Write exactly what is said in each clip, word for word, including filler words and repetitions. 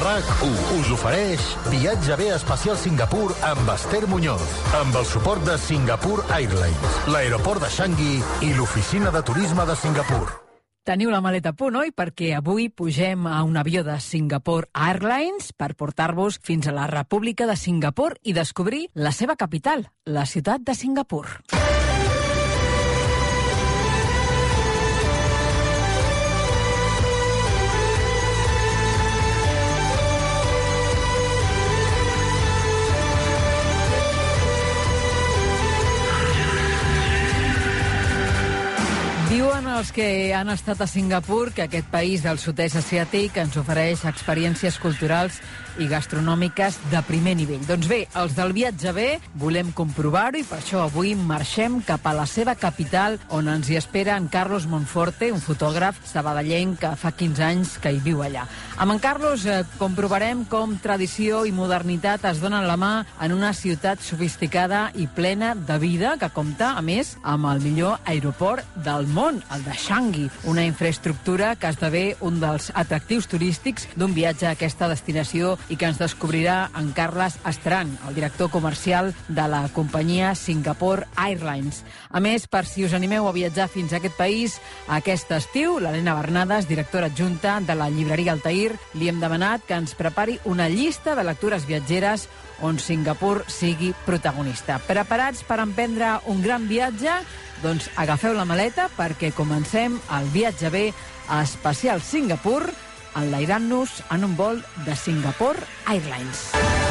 RAC u us ofereix Viatge bé especial Singapur amb Esther Muñoz, amb el suport de Singapore Airlines, l'aeroport de Changi i l'oficina de turisme de Singapur. Teniu la maleta a punt, oi? Perquè avui pugem a un avió de Singapore Airlines per portar-vos fins a la República de Singapur i descobrir la seva capital, la ciutat de Singapur. Diuen els que han estat a Singapur que aquest país del sud-est asiàtic ens ofereix experiències culturals i gastronòmiques de primer nivell. Doncs bé, els del Viatge Bé volem comprovar-ho i per això avui marxem cap a la seva capital, on ens hi espera en Carlos Monforte, un fotògraf sabadellenc que fa quinze anys que hi viu allà. Amb en Carlos eh, comprovarem com tradició i modernitat es donen la mà en una ciutat sofisticada i plena de vida que compta, a més, amb el millor aeroport del món, el de Changi, una infraestructura que esdevé un dels atractius turístics d'un viatge a aquesta destinació i que ens descobrirà en Carles Estran, el director comercial de la companyia Singapore Airlines. A més, per si us animeu a viatjar fins a aquest país, aquest estiu, l'Helena Bernades, directora adjunta de la llibreria Altair, li hem demanat que ens prepari una llista de lectures viatgeres on Singapur sigui protagonista. Preparats per emprendre un gran viatge? Doncs agafeu la maleta perquè comencem el Viatge Bé especial Singapur, enlairant-nos en un vol de Singapore Airlines.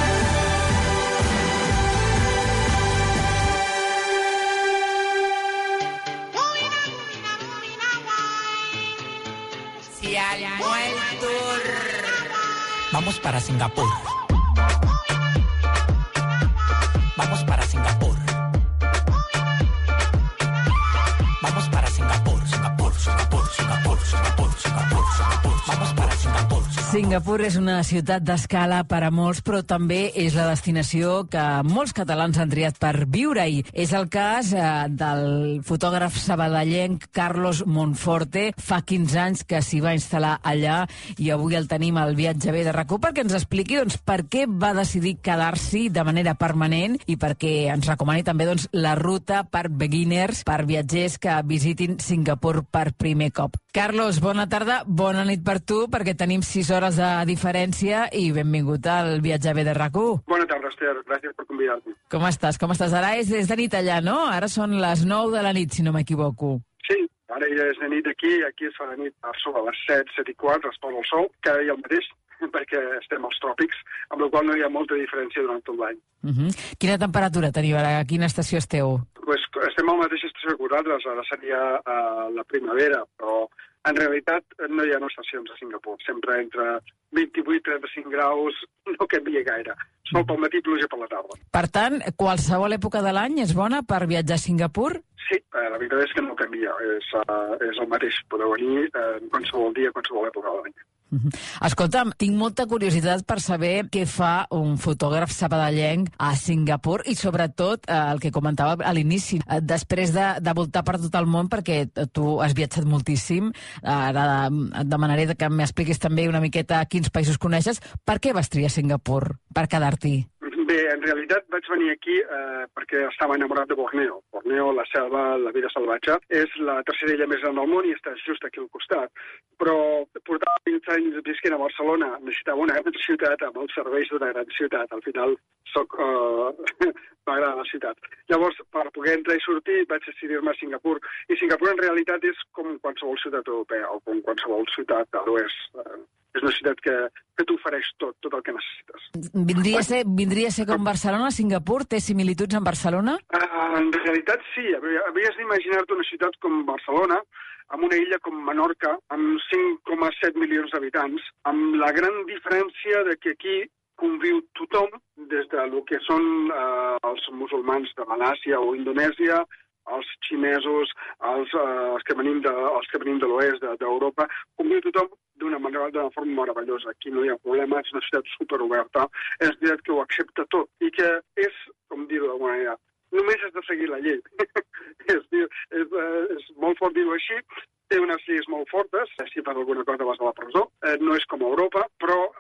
Si al muerto... Vamos para Singapur. Vamos para Singapur. Vamos para Singapur, Singapur, Singapur, Singapur, Singapur, Singapur, Singapur. Vamos para Singapur. Singapur és una ciutat d'escala per a molts, però també és la destinació que molts catalans han triat per viure-hi. És el cas eh, del fotògraf sabadellenc Carlos Monforte. Fa quinze anys que s'hi va instal·lar allà i avui el tenim al Viatge Bé de RAC u perquè ens expliqui doncs, per què va decidir quedar-s'hi de manera permanent i perquè ens recomani també doncs, la ruta per beginners, per viatgers que visitin Singapur per primer cop. Carlos, bona tarda, bona nit per tu, perquè tenim sis hores de diferència i benvingut al Viatge Bé de RAC u. Bona tarda, Esther, gràcies per convidar-me. Com estàs? Com estàs? Ara és, és de nit allà, no? Ara són les nou de la nit, si no m'equivoco. Sí, ara ja és de nit aquí, aquí es fa de nit a sobre les set, set i quart, es posa el sol, cada dia el mateix, perquè estem als tròpics, amb la qual no hi ha molta diferència durant tot l'any. Uh -huh. Quina temperatura teniu ara? A quina estació esteu? Pues estem a la mateixa estació que vosaltres, ara seria uh, la primavera, però en realitat no hi ha estacions a Singapur. Sempre entre vint-i-vuit i trenta-cinc graus no canvia gaire. Sol pel matí, pluja per la tarda. Per tant, qualsevol època de l'any és bona per viatjar a Singapur? Sí, eh, la veritat és que no canvia. És, uh, és el mateix. Podeu venir eh, qualsevol dia, qualsevol època de l'any. Uh-huh. Escolta'm, tinc molta curiositat per saber què fa un fotògraf sabadellenc a Singapur i sobretot eh, el que comentava a l'inici, eh, després de, de voltar per tot el món, perquè tu has viatjat moltíssim, eh, ara et demanaré que m'expliquis també una miqueta quins països coneixes. Per què vas triar Singapur? Per quedar-t'hi? Bé, en realitat vaig venir aquí eh, perquè estava enamorat de Borneo. Borneo, la selva, la vida salvatge, és la tercera illa més gran del món i està just aquí al costat. Però portava vint anys visquent a Barcelona, necessitava una gran ciutat amb els serveis d'una gran ciutat. Al final soc, eh, m'agrada la ciutat. Llavors, per poder entrar i sortir, vaig decidir-me a Singapur. I Singapur en realitat és com qualsevol ciutat europea o com qualsevol ciutat de l'oest. Eh, és una ciutat que, que t'ofereix tot, tot el que necessites. Vindria a ser, vindria a ser com Barcelona, Singapur? Té similituds amb Barcelona? Uh, en realitat sí. Havies d'imaginar-te una ciutat com Barcelona, amb una illa com Menorca, amb cinc coma set milions d'habitants, amb la gran diferència de que aquí conviu tothom, des de lo que són uh, els musulmans de Malàsia o Indonèsia, els xinesos, els, uh, els que venim de, els que venim de l'oest d'Europa, conviu tothom d'una manera, d'una forma meravellosa. Aquí no hi ha problema, és una ciutat superoberta, és una ciutat que ho accepta tot i que és, com dir-ho d'alguna manera, només has de seguir la llei. és, és, és molt fort dir-ho així, té unes lleis molt fortes, si per alguna cosa vas a la presó, eh, no és com a Europa, però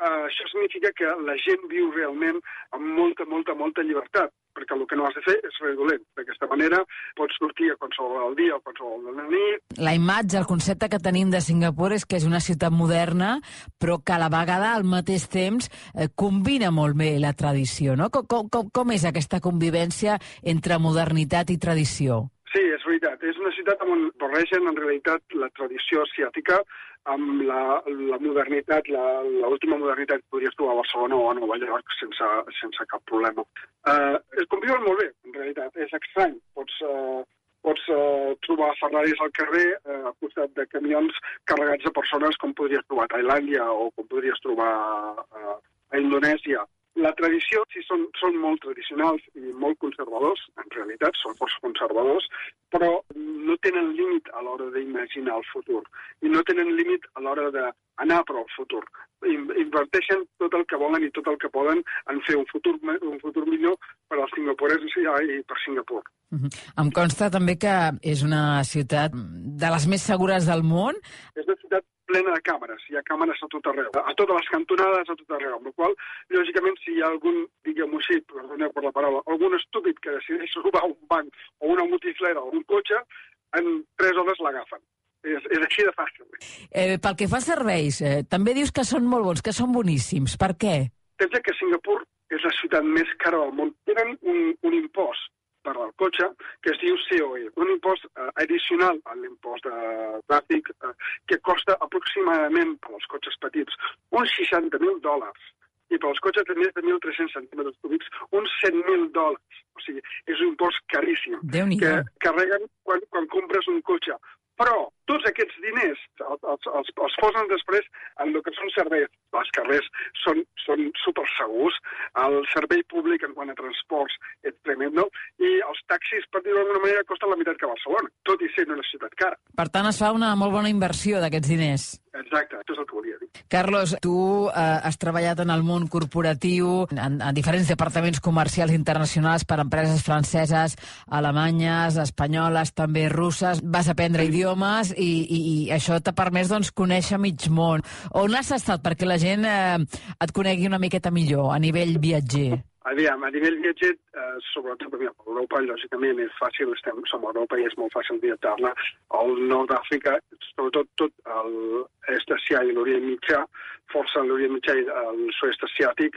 uh, això significa que la gent viu realment amb molta, molta, molta llibertat, perquè el que no has de fer és res dolent. D'aquesta manera pots sortir a qualsevol del dia o qualsevol de la nit. La imatge, el concepte que tenim de Singapur és que és una ciutat moderna, però que a la vegada, al mateix temps, eh, combina molt bé la tradició, no? Com, com, com és aquesta convivència entre modernitat i tradició? Sí, és veritat. És una ciutat on barregen, en realitat, la tradició asiàtica amb la, la modernitat, l'última modernitat que podries trobar a Barcelona o a Nova York sense, sense cap problema. Uh, es conviuen molt bé, en realitat. És estrany. Pots, uh, pots uh, trobar Ferraris al carrer uh, al costat de camions carregats de persones com podries trobar a Tailàndia o com podries trobar uh, a Indonèsia. La tradició, sí, són, són molt tradicionals i molt conservadors, en realitat, són força conservadors, però no tenen límit a l'hora d'imaginar el futur i no tenen límit a l'hora d'anar per al futur. Inverteixen tot el que volen i tot el que poden en fer un futur, un futur millor per als singapuresos i per Singapur. Uh-huh. Em consta també que és una ciutat de les més segures del món. És una ciutat plena de càmeres, hi ha càmeres a tot arreu, a totes les cantonades, a tot arreu, amb la qual, lògicament, si hi ha algun, diguem-ho així, perdoneu per la paraula, algun estúpid que decideix robar un banc o una multiflera o un cotxe, en tres hores l'agafen. És, és així de fàcil. Eh, pel que fa a serveis, eh, també dius que són molt bons, que són boníssims. Per què? Pensa que Singapur és la ciutat més cara del món. Tenen un, un impost per al cotxe, que es diu C O E, un impost uh, addicional a l'impost de tràfic uh, que costa aproximadament per als cotxes petits uns seixanta mil dòlars i per als cotxes de més de mil tres-cents centímetres cúbics uns cent mil dòlars. O sigui, és un impost caríssim que carreguen quan, quan compres un cotxe. Però tots aquests diners els, els, els posen després en el que són serveis. Els carrers són, són supersegurs, el servei públic en quant a transports és tremendo, i els taxis, per dir-ho d'alguna manera, costen la meitat que Barcelona, tot i ser una ciutat cara. Per tant, es fa una molt bona inversió d'aquests diners. Exacte, això és el que volia dir. Carlos, tu eh, has treballat en el món corporatiu, en, en diferents departaments comercials internacionals per empreses franceses, alemanyes, espanyoles, també russes. Vas aprendre idiomes i, i, i això t'ha permès doncs, conèixer mig món. On has estat perquè la gent eh, et conegui una miqueta millor a nivell viatger? Aviam, a nivell viatger, eh, sobretot a Europa, lògicament, és fàcil, estem, som a Europa i és molt fàcil viatjar-la. Al nord d'Àfrica, sobretot tot l'est asià i l'Orient Mitjà, força l'Orient Mitjà i el sud-est asiàtic,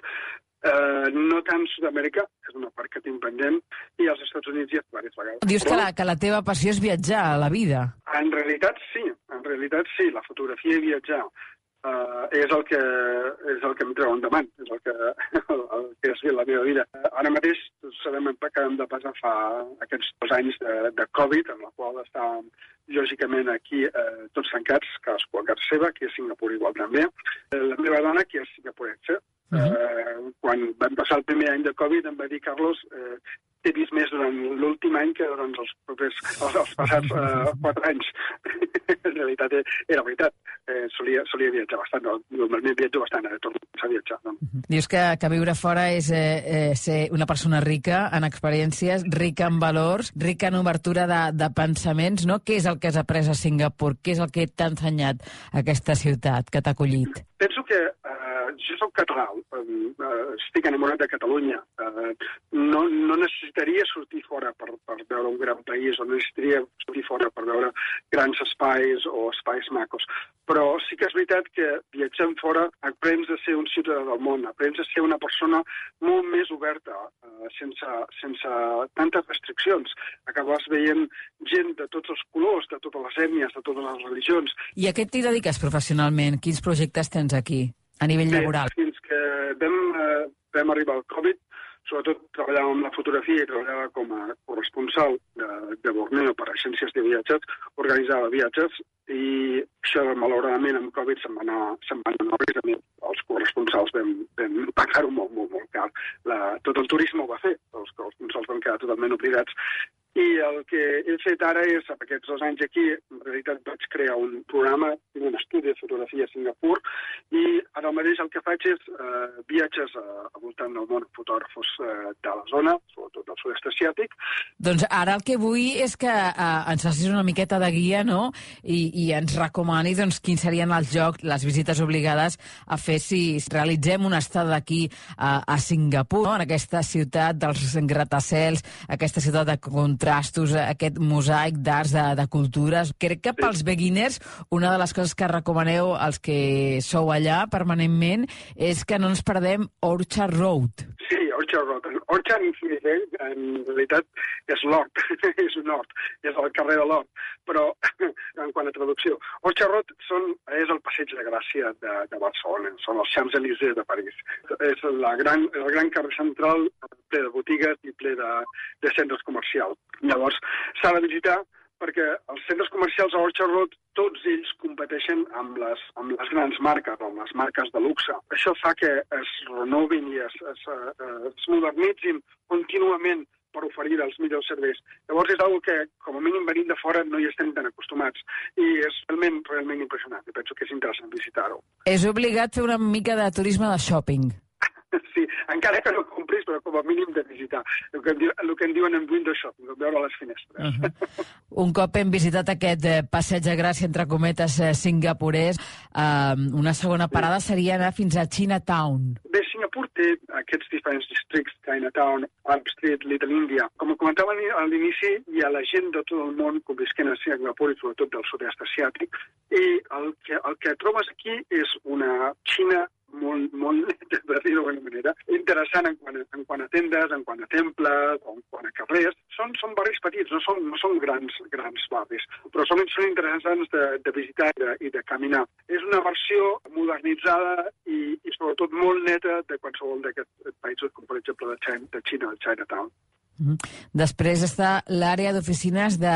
eh, no tant Sud-amèrica, és una part que tinc pendent, i als Estats Units hi ha diverses vegades. Dius que la, que la teva passió és viatjar a la vida. En realitat, sí. En realitat, sí. La fotografia i viatjar Uh, és el que és el que em treu endavant, és el que, el, el que és la meva vida. Uh, ara mateix sabem que hem de passar fa aquests dos anys de, de Covid, en la qual estàvem lògicament aquí uh, tots tancats, cadascú a casa seva, aquí a Singapur igual també. Uh, la meva dona, que és singapurense, uh, uh, quan vam passar el primer any de Covid em va dir, Carlos, uh, t'he vist més durant l'últim any que durant els, propers, els, els passats uh, quatre anys. En realitat era veritat. Eh, solia, solia viatjar bastant, no? Normalment viatjo bastant, eh? Torno a viatjar. No? Dius que, que viure fora és eh, eh, ser una persona rica en experiències, rica en valors, rica en obertura de, de pensaments, no? Què és el que has après a Singapur? Què és el que t'ha ensenyat aquesta ciutat que t'ha acollit? Penso que eh, jo soc català, eh, estic enamorat de Catalunya. Eh, no, no necessitaria sortir fora per, per veure un gran país, o no necessitaria sortir fora per veure grans espais o espais macos. Però sí que és veritat que viatjant fora aprens a ser un ciutadà del món, aprens a ser una persona molt més oberta, eh, sense, sense tantes restriccions. Acabes veient gent de tots els colors, de totes les ètnies, de totes les religions. I a què t'hi dediques professionalment? Quins projectes tens aquí, a nivell laboral? Bé, fins que vam, eh, vam arribar al Covid, sobretot treballava amb la fotografia i treballava com a corresponsal de, de Borneo per agències de viatges, organitzava viatges, i això, malauradament, amb Covid se'n va anar, se'n va anar a mi. Els corresponsals vam, vam pagar-ho molt, molt, molt car. La, tot el turisme ho va fer, els corresponsals van quedar totalment oblidats. I el que he fet ara és, amb aquests dos anys aquí, en realitat vaig crear un programa tinc un estudi de fotografia a Singapur i ara mateix el que faig és eh, viatges a, a voltant del món, fotògrafos eh, de la zona, sobretot del sud-est asiàtic. Doncs ara el que vull és que eh, ens facis una miqueta de guia, no?, i, i ens recomanis doncs, quins serien els llocs, les visites obligades a fer si realitzem una estada aquí a, a Singapur, no?, en aquesta ciutat dels gratacels, aquesta ciutat de contrastos, aquest mosaic d'arts, de, de cultures. Crec que pels beginners una de les coses que recomaneu als que sou allà permanentment és que no ens perdem Orchard Road. Sí, Orchard Road. Orchard en realitat és l'hort, és un hort, és el carrer de l'hort, però en quant a traducció. Orchard Road són, és el passeig de Gràcia de, de Barcelona, són els Champs-Élysées de París. És la gran, el gran carrer central ple de botigues i ple de, de centres comercials. Llavors, s'ha de visitar perquè els centres comercials a Orchard Road, tots ells competeixen amb les, amb les grans marques, amb les marques de luxe. Això fa que es renovin i es, es, es modernitzin contínuament per oferir els millors serveis. Llavors és una que, com a mínim venint de fora, no hi estem tan acostumats. I és realment, realment impressionant. I penso que és interessant visitar-ho. És obligat fer una mica de turisme de shopping. Sí, encara que no compris, però com a mínim de visitar. El que, el que en diuen en window shopping, veure les finestres. Uh -huh. Un cop hem visitat aquest eh, passeig de Gràcia, entre cometes, eh, singapurès, eh, una segona parada seria anar fins a Chinatown. Bé, Singapur té aquests diferents districtes, Chinatown, Arab Street, Little India. Com comentava a l'inici, hi ha la gent de tot el món convisquent a Singapur i sobretot del sud-est asiàtic, i el que, el que trobes aquí és una Xina molt, molt, per dir-ho d'alguna manera, interessant en quant, a, en quant a tendes, en quant a temples, o en quant a carrers. Són, són barris petits, no són, no són grans, grans barris, però són, són interessants de, de visitar i de, i de caminar. És una versió modernitzada i, i sobretot molt neta de qualsevol d'aquests països, com per exemple de Xina, de Xina, de Chinatown. Mm-hmm. Després està l'àrea d'oficines de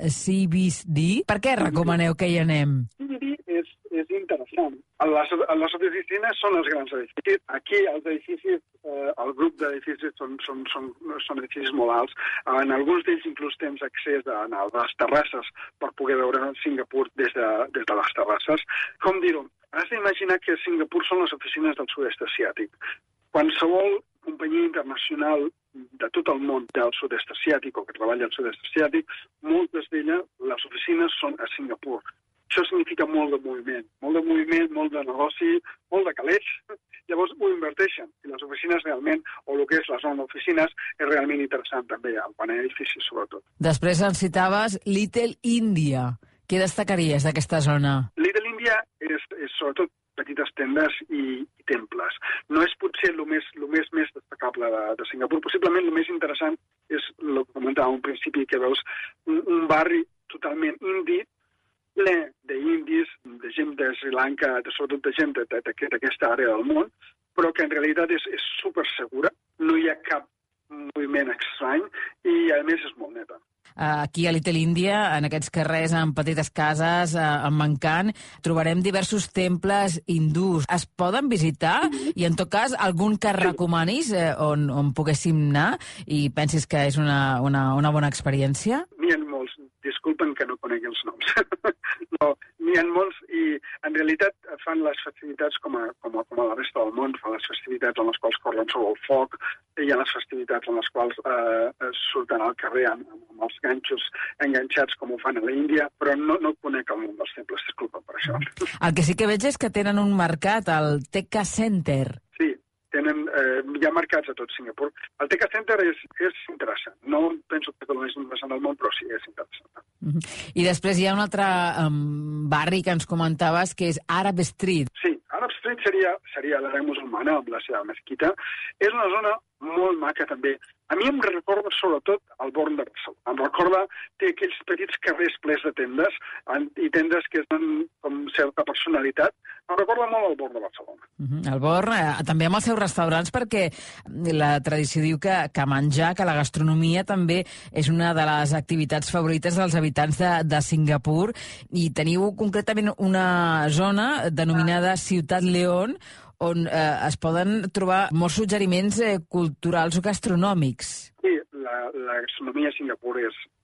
C B D. Per què recomaneu que hi anem? C B D és, és interessant. Les, les oficines són els grans edificis. Aquí els edificis, eh, el grup d'edificis són, són, són, són edificis molt alts. En alguns d'ells inclús tens accés a, a les terrasses per poder veure Singapur des de, des de les terrasses. Com dir-ho? Has d'imaginar que Singapur són les oficines del sud-est asiàtic. Qualsevol companyia internacional de tot el món del sud-est asiàtic o que treballa al sud-est asiàtic, moltes d'elles, les oficines són a Singapur. Això significa molt de moviment, molt de moviment, molt de negoci, molt de calés. Llavors ho inverteixen. I les oficines realment, o el que és la zona d'oficines, és realment interessant també, en quant a edificis sobretot. Després ens citaves Little India. Què destacaries d'aquesta zona? Little India és, és sobretot petites tendes i, i temples. No és potser el més, el més, més destacable de, de Singapur. Possiblement el més interessant és el que comentava al principi, que veus un, un barri totalment indi, ple d'indis, de gent de Sri Lanka, de, sobretot de gent d'aquesta àrea del món, però que en realitat és, és super segura, no hi ha cap moviment estrany i a més és molt neta. Aquí a Little India, en aquests carrers amb petites cases, amb mancant, trobarem diversos temples hindús. Es poden visitar? Mm-hmm. I en tot cas, algun que recomanis eh, on, on poguéssim anar i pensis que és una, una, una bona experiència? N'hi ha molts. Disculpen que no conegui els noms. No, n'hi ha molts i en realitat fan les festivitats com a, com a, com a la resta del món, fan les festivitats en les quals corren sobre el foc, hi ha les festivitats en les quals eh, surten al carrer amb, amb els ganxos enganxats com ho fan a l'Índia, però no, no conec el nom dels temples, disculpen per això. El que sí que veig és que tenen un mercat, el Tekka Center. Sí, tenen, eh, hi ha mercats a tot Singapur. El Tekka Center és, és interessant. No penso que és el més interessant del món, però sí, és interessant. Uh-huh. I després hi ha un altre um, barri que ens comentaves, que és Arab Street. Sí, Arab Street seria, seria l'àrea musulmana amb la seva mesquita. És una zona molt maca també. A mi em recorda sobretot el Born de Barcelona. Em recorda, té aquells petits carrers plens de tendes i tendes que donen com certa personalitat. Em recorda molt el Born de Barcelona. Uh-huh. El Born, eh, també amb els seus restaurants, perquè la tradició diu que, que menjar, que la gastronomia també és una de les activitats favorites dels habitants de, de Singapur, i teniu concretament una zona denominada Ciutat León, on eh, es poden trobar molts suggeriments eh, culturals o gastronòmics. Sí, la, la gastronomia a Singapur és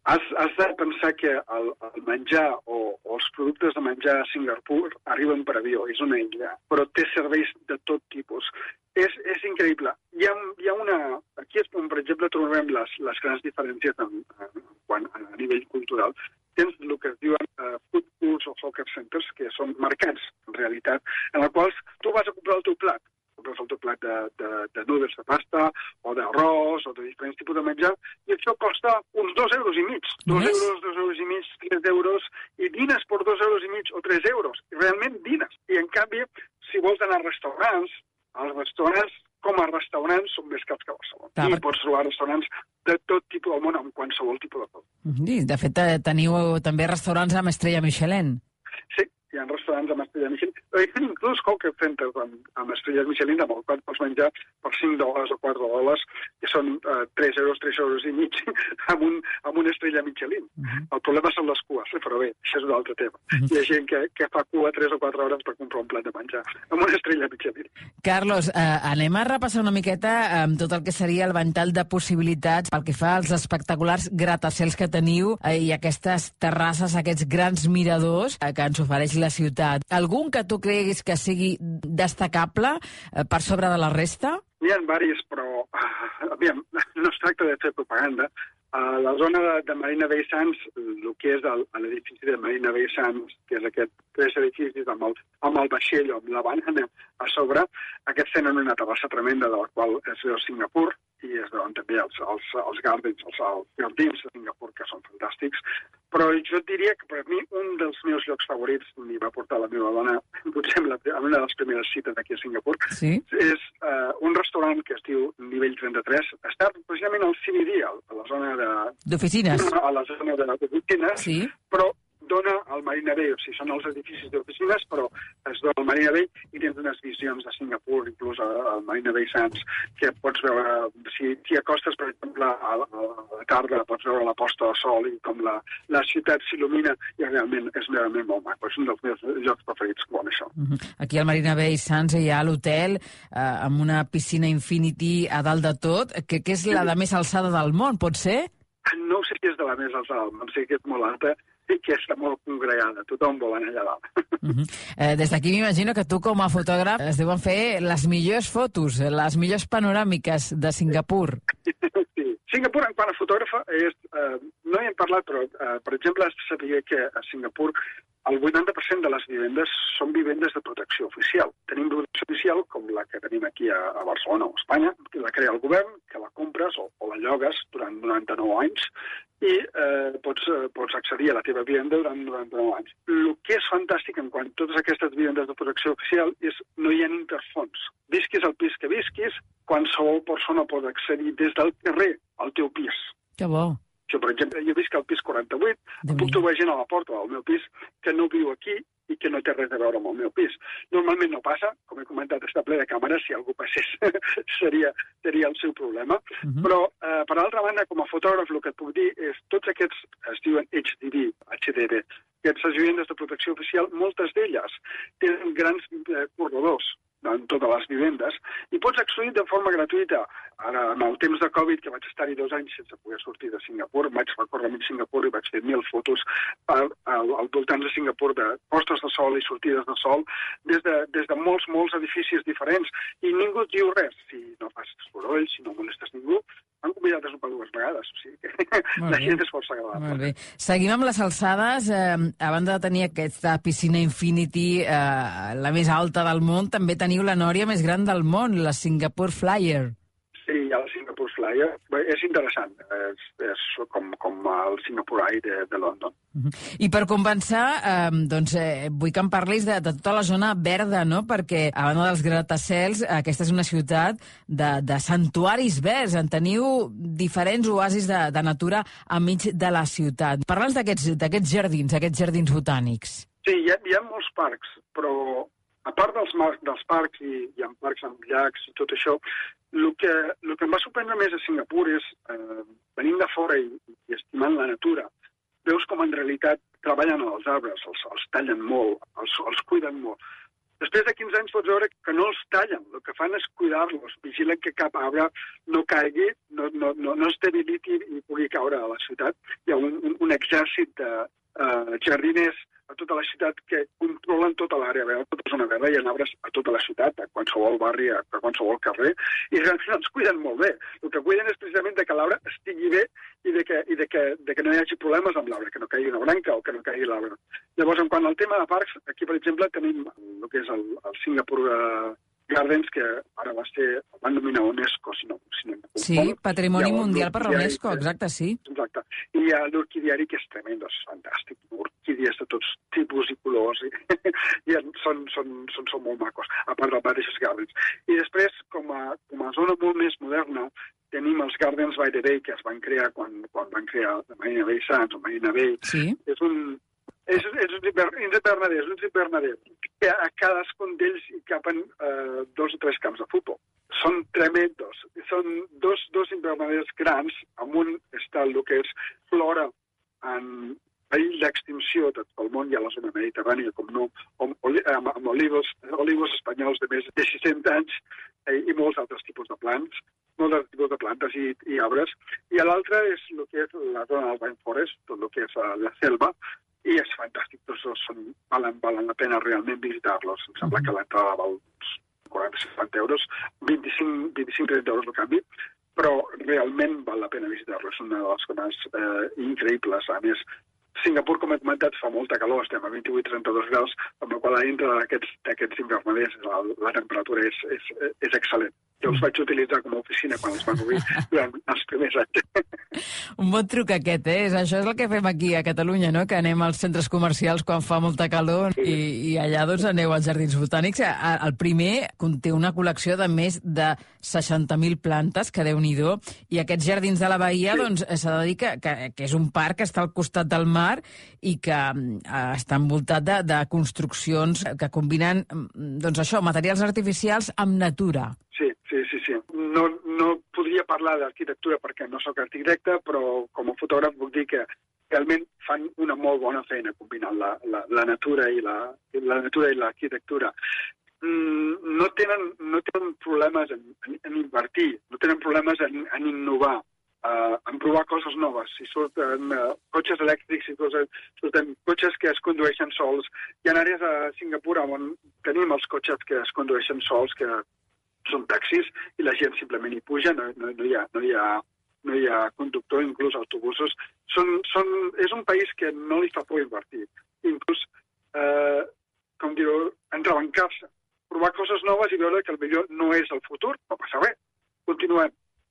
has, has de pensar que el, el menjar o, o els productes de menjar a Singapur arriben per avió, és una illa, però té serveis de tot tipus. És, és increïble. Hi ha, hi ha una... Aquí, és, per exemple, trobem les, les grans diferències en, en, quan, a nivell cultural. Tens el que es diuen uh, food courts o hawker centers, que són mercats, en realitat, en els quals tu vas a comprar el teu plat. Compres el teu plat de, de, de noodles de pasta, o d'arròs, o de diferents tipus de menjar, i això costa uns dos euros i mig. Dos Més? euros, dos euros i mig, tres euros, i dines per dos euros i mig o tres euros. I realment dines. I, en canvi, si vols anar a restaurants, els restaurants, com a restaurants, són més cars que a Barcelona. Clar, I per... pots trobar restaurants de tot tipus del món, amb qualsevol tipus de cosa. I, de fet, eh, teniu també restaurants amb estrella Michelin. Sí, hi ha restaurants amb estrella Michelin. Hi ha inclús hawker centers amb, amb estrelles Michelin, amb el qual pots menjar per cinc dòlars o quatre dòlars, que són uh, tres euros, tres euros i mig, amb, un, amb una estrella Michelin. Uh -huh. El problema són les cues, eh? Però bé, això és un altre tema. Uh -huh. Hi ha gent que, que fa cua tres o quatre hores per comprar un plat de menjar, amb una estrella Michelin. Carlos, eh, anem a repassar una miqueta amb tot el que seria el ventall de possibilitats pel que fa als espectaculars gratacels que teniu eh, i aquestes terrasses, aquests grans miradors eh, que ens ofereix la ciutat. Algun que tu creguis que sigui destacable eh, per sobre de la resta? N'hi ha diversos, però uh, aviam, no es tracta de fer propaganda. A la zona de, de Marina Bay Sands, el que és l'edifici de Marina Bay Sands, que és aquest tres edificis amb el, amb el vaixell o amb la banana a sobre, aquests tenen una terrassa tremenda de la qual es veu Singapur, i es veuen també els, els, els gardens, els, els jardins de Singapur, que són fantàstics. Però jo et diria que per mi un dels meus llocs favorits, m'hi va portar la meva dona, potser en, la, en una de les primeres cites aquí a Singapur, sí? és uh, un restaurant que es diu Nivell trenta-tres. Està precisament al C B D, a la zona de... D'oficines. A la zona de d'oficines, sí. Però dona al Marina Bay, o sigui, són els edificis d'oficines, però es dona al Marina Bay i tens unes visions de Singapur, inclús al Marina Bay Sands, que pots veure, si t'hi acostes, per exemple, a la, a la tarda, pots veure la posta de sol i com la, la ciutat s'il·lumina, i realment és realment molt maco. És un dels meus llocs preferits quan això. Uh -huh. Aquí al Marina Bay Sands hi ha l'hotel eh, amb una piscina Infinity a dalt de tot, que, que és la de més alçada del món, pot ser? No sé si és de la més alçada del món, sé que és molt alta, i que està molt congregada. Tothom vol anar allà dalt. Uh -huh. eh, des d'aquí m'imagino que tu, com a fotògraf, es deuen fer les millors fotos, les millors panoràmiques de Singapur. Sí. Singapur, en quant a fotògrafa, és, eh, no hi hem parlat, però, eh, per exemple, has de saber que a Singapur el vuitanta per cent de les vivendes són vivendes de protecció oficial. Tenim protecció oficial, com la que tenim aquí a, a Barcelona o a Espanya, que la crea el govern, que la compres o, o la llogues durant noranta-nou anys, i eh, pots, eh, pots accedir a la teva vivenda durant noranta-nou anys. El que és fantàstic en quant a totes aquestes vivendes de protecció oficial és no hi ha interfons. Visquis al pis que visquis, qualsevol persona pot accedir des del carrer al teu pis. Que bo. Jo, per exemple, jo visc al pis quaranta-vuit, puc trobar gent a la porta del meu pis que no viu aquí i que no té res a veure amb el meu pis. Normalment no passa, com he comentat, està ple de càmeres, si algú passés seria, seria el seu problema. Uh -huh. Però, eh, per altra banda, com a fotògraf, el que et puc dir és tots aquests, es diuen H D B, H D B, aquestes vivendes de protecció oficial, moltes d'elles tenen grans eh, corredors en totes les vivendes, i pots accedir de forma gratuïta. Ara, en el temps de Covid, que vaig estar-hi dos anys sense poder sortir de Singapur, vaig recórrer mig Singapur i vaig fer mil fotos al, al, al voltant de Singapur de postes de sol i sortides de sol, des de, des de molts, molts edificis diferents, i ningú et diu res. Si no fas soroll, si no molestes ningú, han convidat a sopar dues vegades, o sigui que la gent és força agradable. Molt bé. Seguim amb les alçades. Eh, a banda de tenir aquesta piscina Infinity, eh, la més alta del món, també teniu la nòria més gran del món, la Singapore Flyer. Sí, hi ha la Singapore Flyer. Bé, és interessant. És, és com, com el Singapore Eye de, de London. Uh -huh. I per compensar, eh, doncs, eh, vull que em parlis de, de tota la zona verda, no? Perquè, a banda dels gratacels, aquesta és una ciutat de, de santuaris verds. En teniu diferents oasis de, de natura enmig de la ciutat. Parla'ns d'aquests jardins, aquests jardins botànics. Sí, hi ha, hi ha molts parcs, però a part dels, dels parcs, i hi ha parcs amb llacs i tot això, el que, el que em va sorprendre més a Singapur és, eh, venint de fora i, i estimant la natura, veus com en realitat treballen els arbres, els, els tallen molt, els, els cuiden molt. Després de quinze anys pots veure que no els tallen, el que fan és cuidar-los, vigilen que cap arbre no caigui, no, no, no, no es debiliti i pugui caure a la ciutat. Hi ha un, un, un exèrcit de uh, jardiners a tota la ciutat que controlen tota l'àrea verda, tota zona verda, hi ha arbres a tota la ciutat, a qualsevol barri, a qualsevol carrer, i realment els cuiden molt bé. El que cuiden és precisament de que l'arbre estigui bé i de que, i de que, de que no hi hagi problemes amb l'arbre, que no caigui una branca o que no caigui l'arbre. Llavors, en quant al tema de parcs, aquí, per exemple, tenim el que és el, el Singapore Gardens, que ara va ser, van nominar UNESCO, si no... Si no sí, Patrimoni Mundial per la UNESCO, exacte, sí. Exacte. I hi ha l'orquidiari, que és tremendo, és fantàstic, orquídies de tots tipus i colors, i, i són, són, són, són molt macos, a part del mateixos Gardens. I després, com a, com a zona molt més moderna, tenim els Gardens by the Bay, que es van crear quan, quan van crear Marina Bay Sands o Marina Bay. Sí. És un... És, és un hivernader, és un hivernader, que a cadascun d'ells hi capen eh, dos o tres camps de futbol. Són tremendos. Són dos, dos hivernaders grans, amb un està el que és flora en perill d'extinció de tot el món i a la zona mediterrània, com no, amb, amb, amb olivos, olivos espanyols de més de sis-cents anys eh, i molts altres tipus de plants, molts altres tipus de plantes i, i arbres. I l'altre és el que és la zona del rainforest, tot el que és la selva, i és fantàstic, tots dos són, valen, valen la pena realment visitar-los. Em sembla que l'entrada val uns quaranta a cinquanta euros, vint-i-cinc a trenta euros el canvi, però realment val la pena visitar-los. És una de les zones eh, increïbles. A més, Singapur, com he comentat, fa molta calor, estem a vint-i-vuit a trenta-dos graus, amb la qual a dintre d'aquests invernaders la, la temperatura és, és, és excel·lent. Jo els vaig utilitzar com a oficina quan els van obrir durant els primers anys. Un bon truc aquest, eh? Això és el que fem aquí a Catalunya, no? Que anem als centres comercials quan fa molta calor i, i allà doncs aneu als jardins botànics. El primer conté una col·lecció de més de seixanta mil plantes, que Déu-n'hi-do, i aquests jardins de la Bahia, sí. doncs s'ha de dir que, que, que és un parc que està al costat del mar i que eh, està envoltat de, de construccions que combinen, doncs això, materials artificials amb natura. Sí, sí, sí, sí. No, no podria parlar d'arquitectura perquè no sóc arquitecte, però com a fotògraf puc dir que realment fan una molt bona feina combinant la, la, la natura i la, la natura i l'arquitectura. Mm, no, tenen, no tenen problemes en, en, en invertir, no tenen problemes en, en innovar, uh, en provar coses noves. Si surten uh, cotxes elèctrics, si surten, surten cotxes que es condueixen sols. Hi ha àrees a Singapur on tenim els cotxes que es condueixen sols, que són taxis, i la gent simplement hi puja, no, no, no, hi ha, no, hi ha, no hi ha conductor, inclús autobusos. Són, són, és un país que no li fa por invertir. Inclús, eh, com dir-ho, entrebancar-se, provar coses noves i veure que el millor no és el futur, no passa res, continuem.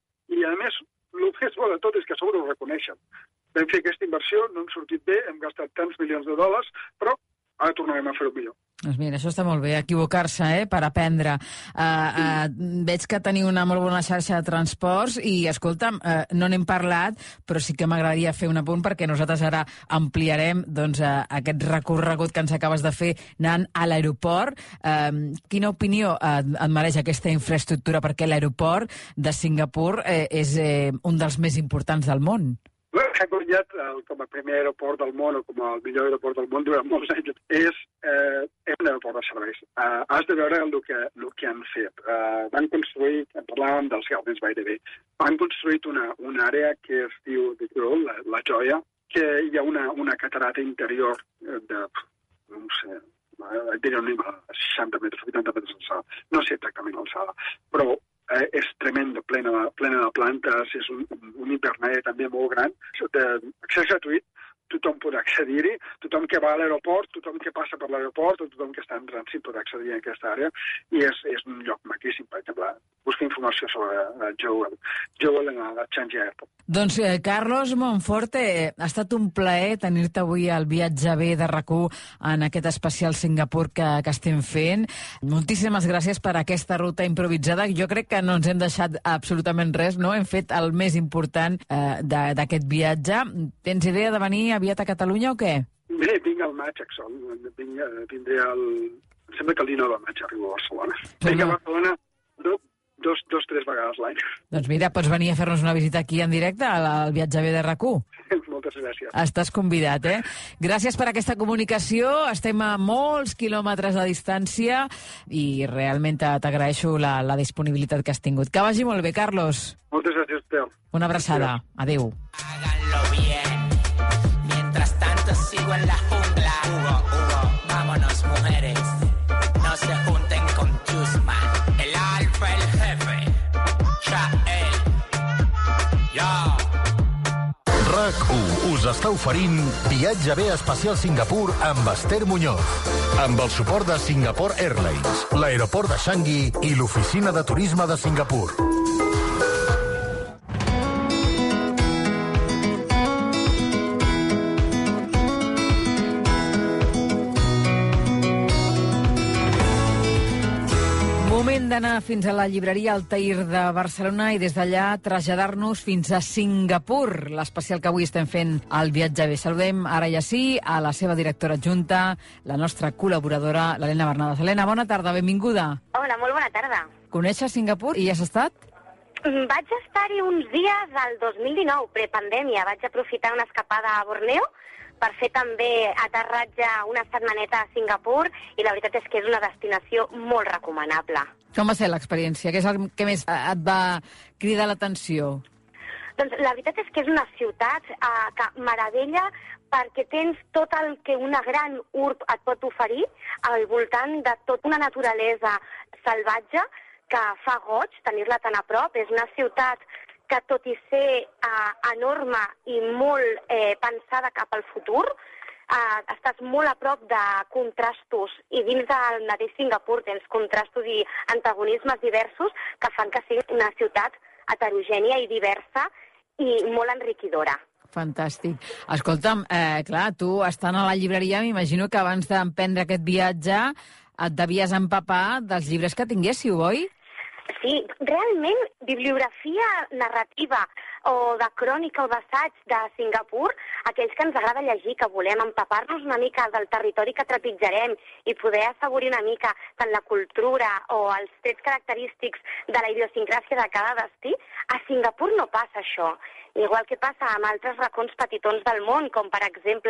I a més, el més bo de tot és que a sobre ho reconeixen. Vam fer aquesta inversió, no hem sortit bé, hem gastat tants milions de dòlars, però ara tornarem a fer-ho millor. Doncs mira, això està molt bé, equivocar-se, eh, per aprendre. Uh, uh, veig que teniu una molt bona xarxa de transports i, escolta'm, uh, no n'hem parlat, però sí que m'agradaria fer un apunt perquè nosaltres ara ampliarem doncs, uh, aquest recorregut que ens acabes de fer anant a l'aeroport. Uh, quina opinió uh, et mereix aquesta infraestructura? Perquè l'aeroport de Singapur uh, és uh, un dels més importants del món. Ha guanyat el, com a primer aeroport del món o com el millor aeroport del món durant molts anys. És, eh, és un aeroport de serveis. Uh, has de veure el que, el que han fet. Uh, van construir, parlàvem dels Gardens by the Bay, van construir una, una àrea que es diu la, la Joia, que hi ha una, una catarata interior de, no sé, diria un a seixanta metres, vuitanta metres d'alçada. No sé exactament l'alçada, però Eh, és tremendo, plena, plena de plantes, és un, un hivernader també molt gran, d'accés gratuït, tothom pot accedir-hi, tothom que va a l'aeroport, tothom que passa per l'aeroport, o tothom que està en trànsit pot accedir a aquesta àrea, i és, és un lloc maquíssim, per exemple. Busca informació sobre uh, Jewel, Jewel en la Changi Airport. Doncs, eh, Carlos Monforte, ha estat un plaer tenir-te avui al Viatge B de RAC u en aquest especial Singapur que, que estem fent. Moltíssimes gràcies per aquesta ruta improvisada. Jo crec que no ens hem deixat absolutament res, no? Hem fet el més important eh, d'aquest viatge. Tens idea de venir aviat a Catalunya o què? Bé, vinc al maig, Axel. Vinc, vindré al... Em sembla que el dinou de maig arribo a Barcelona. Vinc a Barcelona do, dos, dos, tres vegades l'any. Doncs mira, pots venir a fer-nos una visita aquí en directe al, al Viatge B de RAC u. Moltes gràcies. Estàs convidat, eh? Gràcies per aquesta comunicació. Estem a molts quilòmetres de distància i realment t'agraeixo la, la disponibilitat que has tingut. Que vagi molt bé, Carlos. Moltes gràcies, Teo. Una abraçada. Adéu. Háganlo bien. Mientras tanto sigo en la jungla. Hugo, Hugo, vámonos, mujeres. No se junten con Chusma. El alfa, el jefe. Chael. Yo. RAC u us està oferint Viatge bé especial Singapur amb Esther Muñoz. Amb el suport de Singapore Airlines, l'aeroport de Changi i l'oficina de turisme de Singapur. Moment d'anar fins a la llibreria Altair de Barcelona i des d'allà traslladar-nos fins a Singapur, l'especial que avui estem fent al Viatge bé. Saludem ara ja sí a la seva directora adjunta, la nostra col·laboradora, l'Helena Bernades. Helena, bona tarda, benvinguda. Hola, molt bona tarda. Coneixes Singapur i hi has estat? Vaig estar-hi uns dies al dos mil dinou, prepandèmia. Vaig aprofitar una escapada a Borneo per fer també aterratge una setmaneta a Singapur i la veritat és que és una destinació molt recomanable. Com va ser l'experiència? Què és el que més et va cridar l'atenció? Doncs la veritat és que és una ciutat eh, que meravella perquè tens tot el que una gran urb et pot oferir al voltant de tota una naturalesa salvatge que fa goig tenir-la tan a prop. És una ciutat que tot i ser eh, enorme i molt eh, pensada cap al futur, eh, estàs molt a prop de contrastos i dins del mateix Singapur tens contrastos i antagonismes diversos que fan que sigui una ciutat heterogènia i diversa i molt enriquidora. Fantàstic. Escolta'm, eh, clar, tu estant a la llibreria m'imagino que abans d'emprendre aquest viatge et devies empapar dels llibres que tinguéssiu, oi? Sí, realment, bibliografia narrativa o de crònica o d'assaig de Singapur, aquells que ens agrada llegir, que volem empapar-nos una mica del territori que trepitjarem i poder assaborir una mica tant la cultura o els trets característics de la idiosincràsia de cada destí, a Singapur no passa això. Igual que passa amb altres racons petitons del món, com per exemple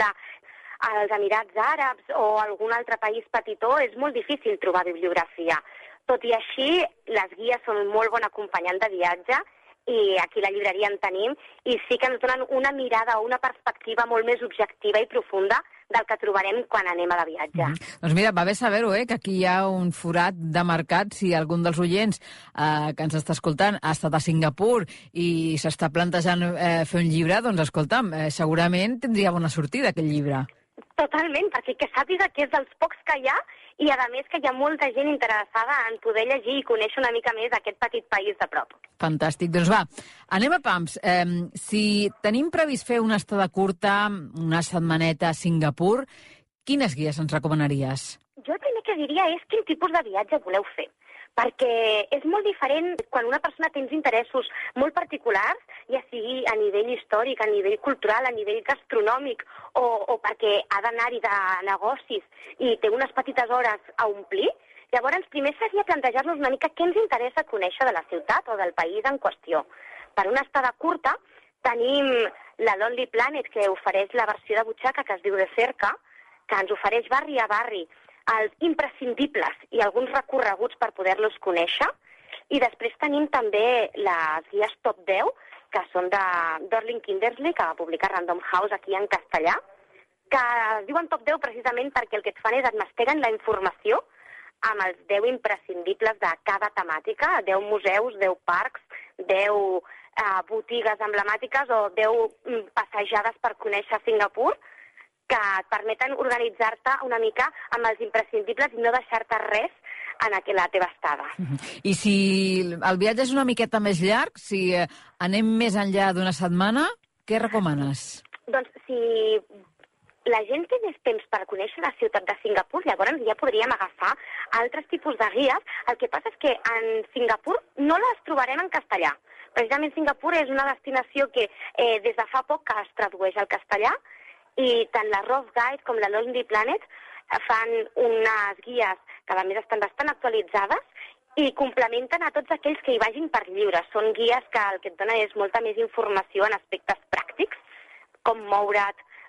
als Emirats Àrabs o algun altre país petitó, és molt difícil trobar bibliografia. Tot i així, les guies són un molt bon acompanyant de viatge i aquí a la llibreria en tenim i sí que ens donen una mirada o una perspectiva molt més objectiva i profunda del que trobarem quan anem a la viatge. Mm-hmm. Doncs mira, va bé saber-ho, eh, que aquí hi ha un forat de mercat. Si algun dels oients eh, que ens està escoltant ha estat a Singapur i s'està plantejant eh, fer un llibre, doncs escolta'm, eh, segurament tindria bona sortida aquest llibre. Totalment, perquè que sàpiga que és dels pocs que hi ha i, a més, que hi ha molta gent interessada en poder llegir i conèixer una mica més aquest petit país de prop. Fantàstic. Doncs va, anem a pams. Eh, si tenim previst fer una estada curta, una setmaneta a Singapur, quines guies ens recomanaries? Jo el primer que diria és quin tipus de viatge voleu fer. Perquè és molt diferent quan una persona té uns interessos molt particulars, ja sigui a nivell històric, a nivell cultural, a nivell gastronòmic, o, o perquè ha d'anar-hi de negocis i té unes petites hores a omplir. Llavors, primer seria plantejar-nos una mica què ens interessa conèixer de la ciutat o del país en qüestió. Per una estada curta tenim la Lonely Planet, que ofereix la versió de butxaca que es diu de cerca, que ens ofereix barri a barri els imprescindibles i alguns recorreguts per poder-los conèixer. I després tenim també les guies top deu, que són de Dorling Kindersley, que va publicar Random House aquí en castellà, que es diuen top deu precisament perquè el que et fan és et masteguen la informació amb els deu imprescindibles de cada temàtica, deu museus, deu parcs, deu eh, botigues emblemàtiques o deu passejades per conèixer Singapur, que et permeten organitzar-te una mica amb els imprescindibles i no deixar-te res en la teva estada. I si el viatge és una miqueta més llarg, si anem més enllà d'una setmana, què recomanes? Doncs si la gent té més temps per conèixer la ciutat de Singapur, llavors ja podríem agafar altres tipus de guies. El que passa és que en Singapur no les trobarem en castellà. Precisament Singapur és una destinació que eh, des de fa poc que es tradueix al castellà, i tant la Rough Guide com la Lonely Planet fan unes guies que a més estan bastant actualitzades i complementen a tots aquells que hi vagin per lliure. Són guies que el que et dona és molta més informació en aspectes pràctics, com moure't,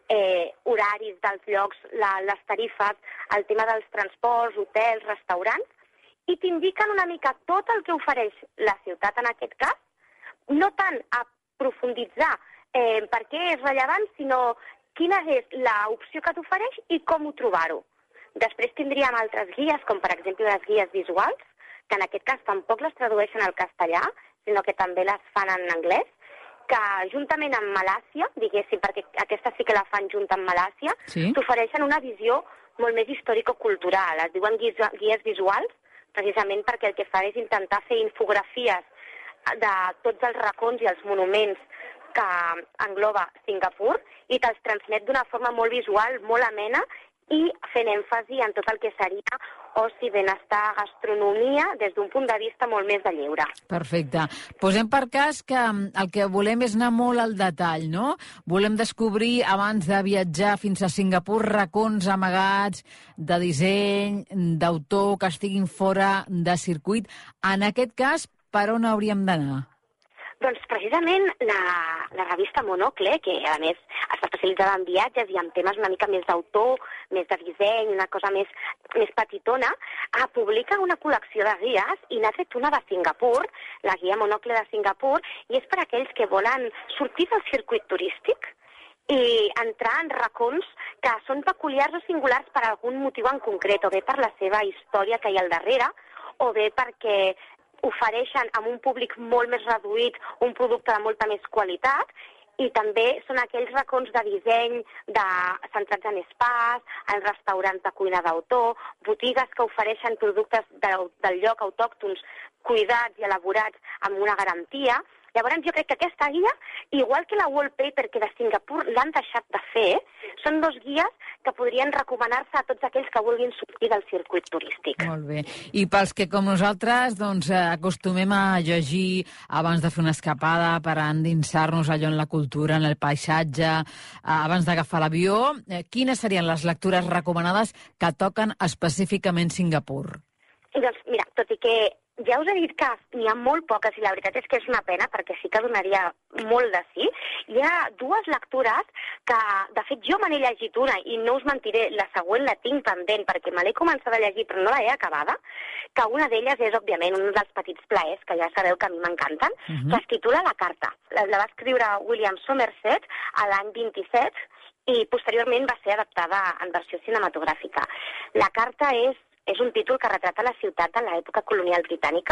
eh, horaris dels llocs, la, les tarifes, el tema dels transports, hotels, restaurants, i t'indiquen una mica tot el que ofereix la ciutat en aquest cas, no tant a profunditzar eh, per què és rellevant, sinó quina és l'opció que t'ofereix i com ho trobar-ho. Després tindríem altres guies, com per exemple les guies visuals, que en aquest cas tampoc les tradueixen al castellà, sinó que també les fan en anglès, que juntament amb Malàcia, diguéssim, perquè aquesta sí que la fan junt amb Malàcia, sí, t'ofereixen una visió molt més històrico-cultural. Es diuen guies, guies visuals, precisament perquè el que fa és intentar fer infografies de tots els racons i els monuments que engloba Singapur i te'ls transmet d'una forma molt visual, molt amena, i fent èmfasi en tot el que seria oci, benestar, gastronomia, des d'un punt de vista molt més de lleure. Perfecte. Posem per cas que el que volem és anar molt al detall, no? Volem descobrir, abans de viatjar fins a Singapur, racons amagats de disseny, d'autor, que estiguin fora de circuit. En aquest cas, per on hauríem d'anar? Doncs precisament la, la revista Monocle, que a més està especialitzada en viatges i en temes una mica més d'autor, més de disseny, una cosa més, més petitona, ah, publica una col·lecció de guies i n'ha fet una de Singapur, la guia Monocle de Singapur, i és per aquells que volen sortir del circuit turístic i entrar en racons que són peculiars o singulars per algun motiu en concret, o bé per la seva història que hi ha al darrere, o bé perquè ofereixen amb un públic molt més reduït un producte de molta més qualitat, i també són aquells racons de disseny de, centrats en spas, en restaurants de cuina d'autor, botigues que ofereixen productes de, del lloc autòctons cuidats i elaborats amb una garantia. Llavors jo crec que aquesta guia, igual que la wallpaper que de Singapur l'han deixat de fer, són dos guies que podrien recomanar-se a tots aquells que vulguin sortir del circuit turístic. Molt bé. I pels que, com nosaltres, doncs, acostumem a llegir abans de fer una escapada per endinsar-nos allò en la cultura, en el paisatge, abans d'agafar l'avió, quines serien les lectures recomanades que toquen específicament Singapur? Doncs mira, tot i que ja us he dit que n'hi ha molt poques i la veritat és que és una pena perquè sí que donaria molt de sí. Hi ha dues lectures que, de fet, jo me n'he llegit una i no us mentiré, la següent la tinc pendent perquè me l'he començat a llegir però no l'he acabada, que una d'elles és, òbviament, un dels petits plaers, que ja sabeu que a mi m'encanten, uh-huh. que es titula La carta. La, la va escriure William Somerset a l'any vint-i-set i posteriorment va ser adaptada en versió cinematogràfica. La carta és És un títol que retrata la ciutat en l'època colonial britànica.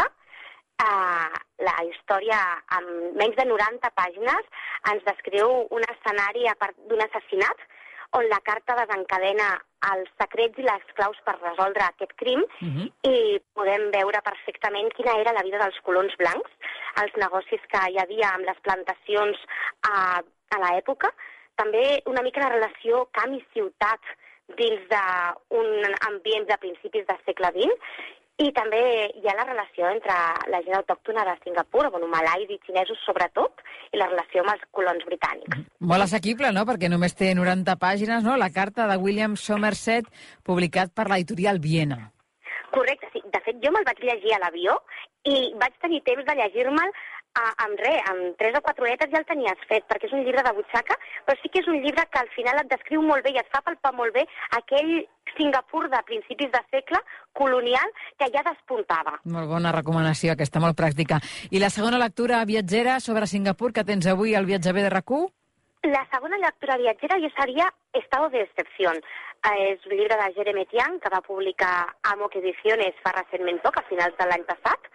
Uh, la història, amb menys de noranta pàgines, ens descriu un escenari d'un assassinat on la carta desencadena els secrets i les claus per resoldre aquest crim, uh-huh. i podem veure perfectament quina era la vida dels colons blancs, els negocis que hi havia amb les plantacions uh, a l'època, també una mica la relació camp i ciutat dins d'un ambient de principis del segle vint, i també hi ha la relació entre la gent autòctona de Singapur, bueno, malais i xinesos sobretot, i la relació amb els colons britànics. Molt assequible, no?, perquè només té noranta pàgines, no?, la carta de William Somerset, publicat per l'editorial Viena. Correcte, sí. De fet, jo me'l vaig llegir a l'avió i vaig tenir temps de llegir-me'l Uh, amb res, amb tres o quatre horetes ja el tenies fet, perquè és un llibre de butxaca, però sí que és un llibre que al final et descriu molt bé i et fa palpar molt bé aquell Singapur de principis de segle colonial que ja despuntava. Molt bona recomanació, aquesta, molt pràctica. I la segona lectura viatgera sobre Singapur que tens avui al Viatge B de RAC u? La segona lectura viatgera ja seria Estado de Excepción. Uh, és un llibre de Jeremy Tiang que va publicar Amok Ediciones fa recentment poc, a finals de l'any passat,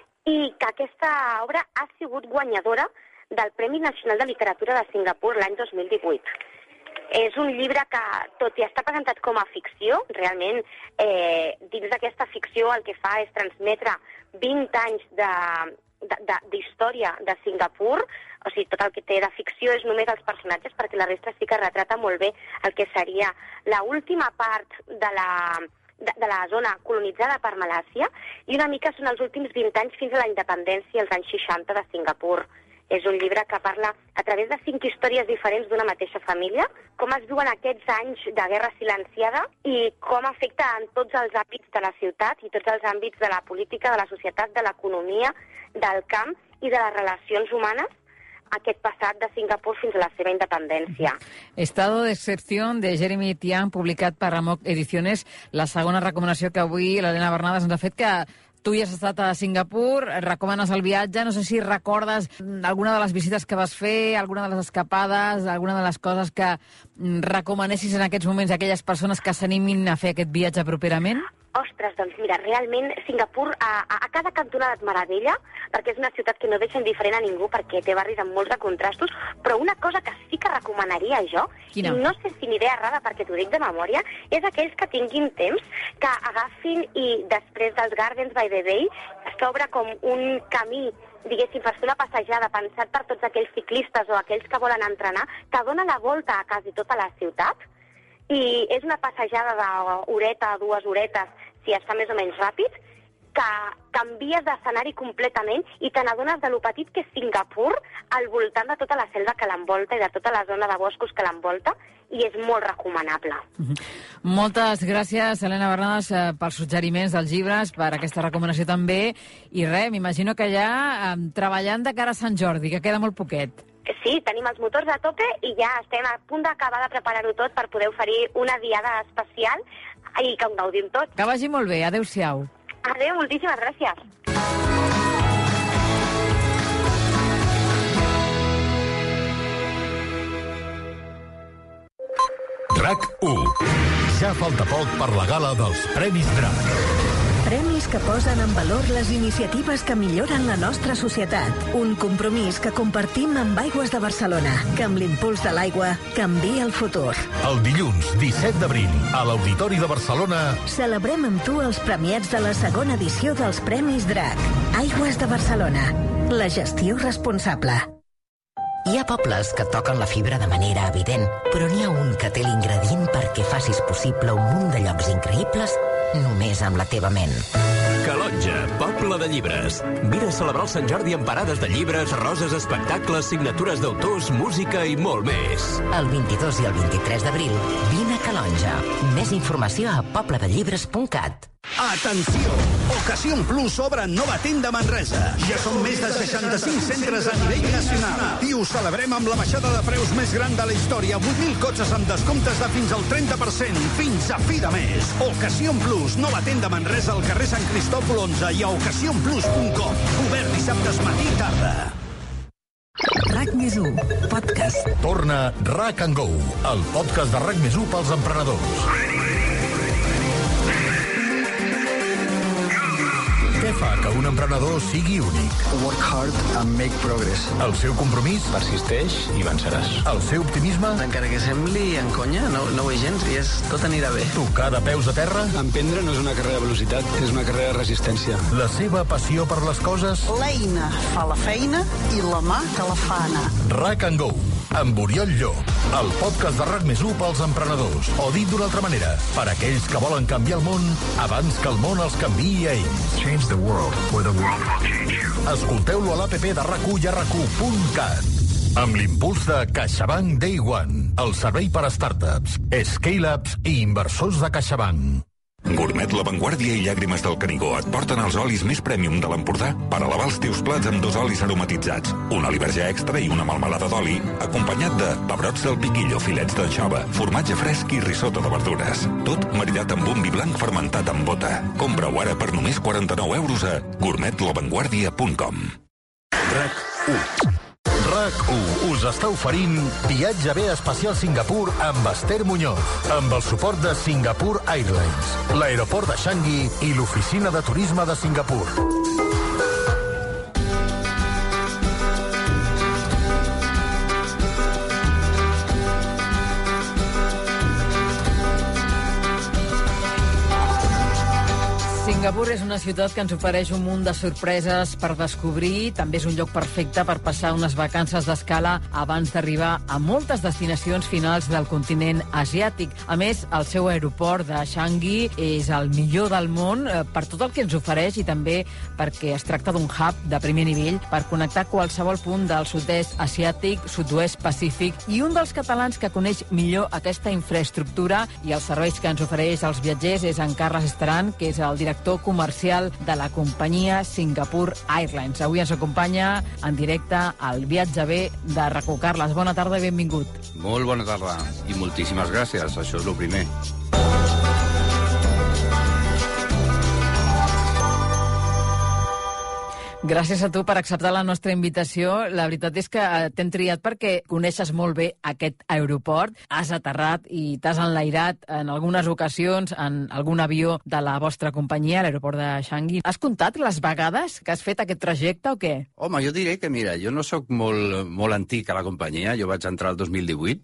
i que aquesta obra ha sigut guanyadora del Premi Nacional de Literatura de Singapur l'any dos mil divuit. És un llibre que, tot i estar presentat com a ficció, realment, eh, dins d'aquesta ficció el que fa és transmetre vint anys de, de, de, d'història de Singapur, o sigui, tot el que té de ficció és només els personatges, perquè la resta sí que retrata molt bé el que seria l'última part de la... De, de la zona colonitzada per Malàcia, i una mica són els últims vint anys fins a la independència, els anys seixanta de Singapur. És un llibre que parla a través de cinc històries diferents d'una mateixa família, com es viuen aquests anys de guerra silenciada i com afecta en tots els àmbits de la ciutat i tots els àmbits de la política, de la societat, de l'economia, del camp i de les relacions humanes, aquest passat de Singapur fins a la seva independència. Estado de excepción de Jeremy Tian, publicat per Amok Ediciones, la segona recomanació que avui l'Helena Bernades ens ha fet, que tu ja has estat a Singapur, recomanes el viatge, no sé si recordes alguna de les visites que vas fer, alguna de les escapades, alguna de les coses que recomanessis en aquests moments a aquelles persones que s'animin a fer aquest viatge properament? Ostres, doncs mira, realment Singapur a, a, a cada cantonada et meravella, perquè és una ciutat que no deixa indiferent a ningú, perquè té barris amb molts de contrastos, però una cosa que sí que recomanaria jo, Quina? i no sé si ni idea errada perquè t'ho dic de memòria, és aquells que tinguin temps, que agafin i després dels Gardens by the Bay s'obre com un camí, diguéssim, per fer una passejada pensat per tots aquells ciclistes o aquells que volen entrenar, que dona la volta a quasi tota la ciutat, i és una passejada d'horeta a dues horetes, si es fa més o menys ràpid, que canvies d'escenari completament i te n'adones de lo petit que és Singapur al voltant de tota la selva que l'envolta i de tota la zona de boscos que l'envolta, i és molt recomanable. Mm-hmm. Moltes gràcies, Helena Bernades, pels suggeriments dels llibres, per aquesta recomanació també, i res, m'imagino que ja eh, treballant de cara a Sant Jordi, que queda molt poquet. Sí, tenim els motors a tope i ja estem a punt d'acabar de preparar-ho tot per poder oferir una diada especial i que ho gaudim tot. Que vagi molt bé, adeu-siau. Adéu, moltíssimes gràcies. RAC u. Ja falta poc per la gala dels Premis Drac. Premis que posen en valor les iniciatives que milloren la nostra societat. Un compromís que compartim amb Aigües de Barcelona, que amb l'impuls de l'aigua canvia el futur. El dilluns disset d'abril, a l'Auditori de Barcelona, Celebrem amb tu els premiats de la segona edició dels Premis Drac. Aigües de Barcelona. La gestió responsable. Hi ha pobles que toquen la fibra de manera evident, però n'hi ha un que té l'ingredient perquè facis possible un munt de llocs increïbles només amb la teva ment. Calonja, poble de llibres. Vine a celebrar el Sant Jordi amb parades de llibres, roses, espectacles, signatures d'autors, música i molt més. El vint-i-dos i el vint-i-tres d'abril, vine a Calonja. Més informació a pobledellibres punt cat. Atenció! Ocasión Plus obre nova tenda a Manresa. Ja són més de seixanta-cinc centres a nivell nacional. I ho celebrem amb la baixada de preus més gran de la història. vuit mil cotxes amb descomptes de fins al trenta per cent. Fins a fi de mes. Ocasión Plus, nova tenda a Manresa al carrer Sant Cristòfol onze i a ocasion plus punt com. Obert dissabtes matí i tarda. RAC més u, podcast. torna RAC and Go, el podcast de RAC més u pels emprenedors. Què fa que un emprenedor sigui únic? Work hard and make progress. El seu compromís? Persisteix i venceràs. El seu optimisme? Encara que sembli en conya, no, no ho és gens i és, tot anirà bé. Tocar de peus a terra? Emprendre no és una carrera de velocitat, és una carrera de resistència. La seva passió per les coses? L'eina fa la feina i la mà te la fa anar. RAC and Go, amb Oriol Llop, el podcast de RAC més u pels emprenedors. O dit d'una altra manera, per aquells que volen canviar el món abans que el món els canviï a ells. Change the world, or the world will change you. Escolteu-lo a l'app de RAC u i a rac u punt cat. Amb l'impuls de CaixaBank Day One, el servei per a startups, scale-ups i inversors de CaixaBank. Gourmet La Vanguardia i Llàgrimes del Canigó et porten els olis més prèmium de l'Empordà per elevar els teus plats amb dos olis aromatitzats, un oli verge extra i una melmelada d'oli, acompanyat de pebrots del piquillo, filets d'anxova, formatge fresc i risotto de verdures. Tot maridat amb un vi blanc fermentat amb bota. Compra-ho ara per només quaranta-nou euros a gourmet la vanguardia punt com. RAC u. RAC u us està oferint viatge bé especial Singapur amb Esther Muñoz, amb el suport de Singapore Airlines, l'aeroport de Changi i l'oficina de turisme de Singapur. Singapur és una ciutat que ens ofereix un munt de sorpreses per descobrir. També és un lloc perfecte per passar unes vacances d'escala abans d'arribar a moltes destinacions finals del continent asiàtic. A més, el seu aeroport de Changi és el millor del món per tot el que ens ofereix i també perquè es tracta d'un hub de primer nivell per connectar qualsevol punt del sud-est asiàtic, sud-oest pacífic, i un dels catalans que coneix millor aquesta infraestructura i els serveis que ens ofereix als viatgers és en Carles Estaran, que és el director comercial de la companyia Singapore Airlines. Avui ens acompanya en directe al Viatge B de RAC1. Carles, bona tarda i benvingut. Molt bona tarda i moltíssimes gràcies, això és el primer. Gràcies a tu per acceptar la nostra invitació. La veritat és que t'hem triat perquè coneixes molt bé aquest aeroport. Has aterrat i t'has enlairat en algunes ocasions en algun avió de la vostra companyia, l'aeroport de Changi. Has comptat les vegades que has fet aquest trajecte o què? Home, jo diré que, mira, jo no sóc molt, molt antic a la companyia. Jo vaig entrar el dos mil divuit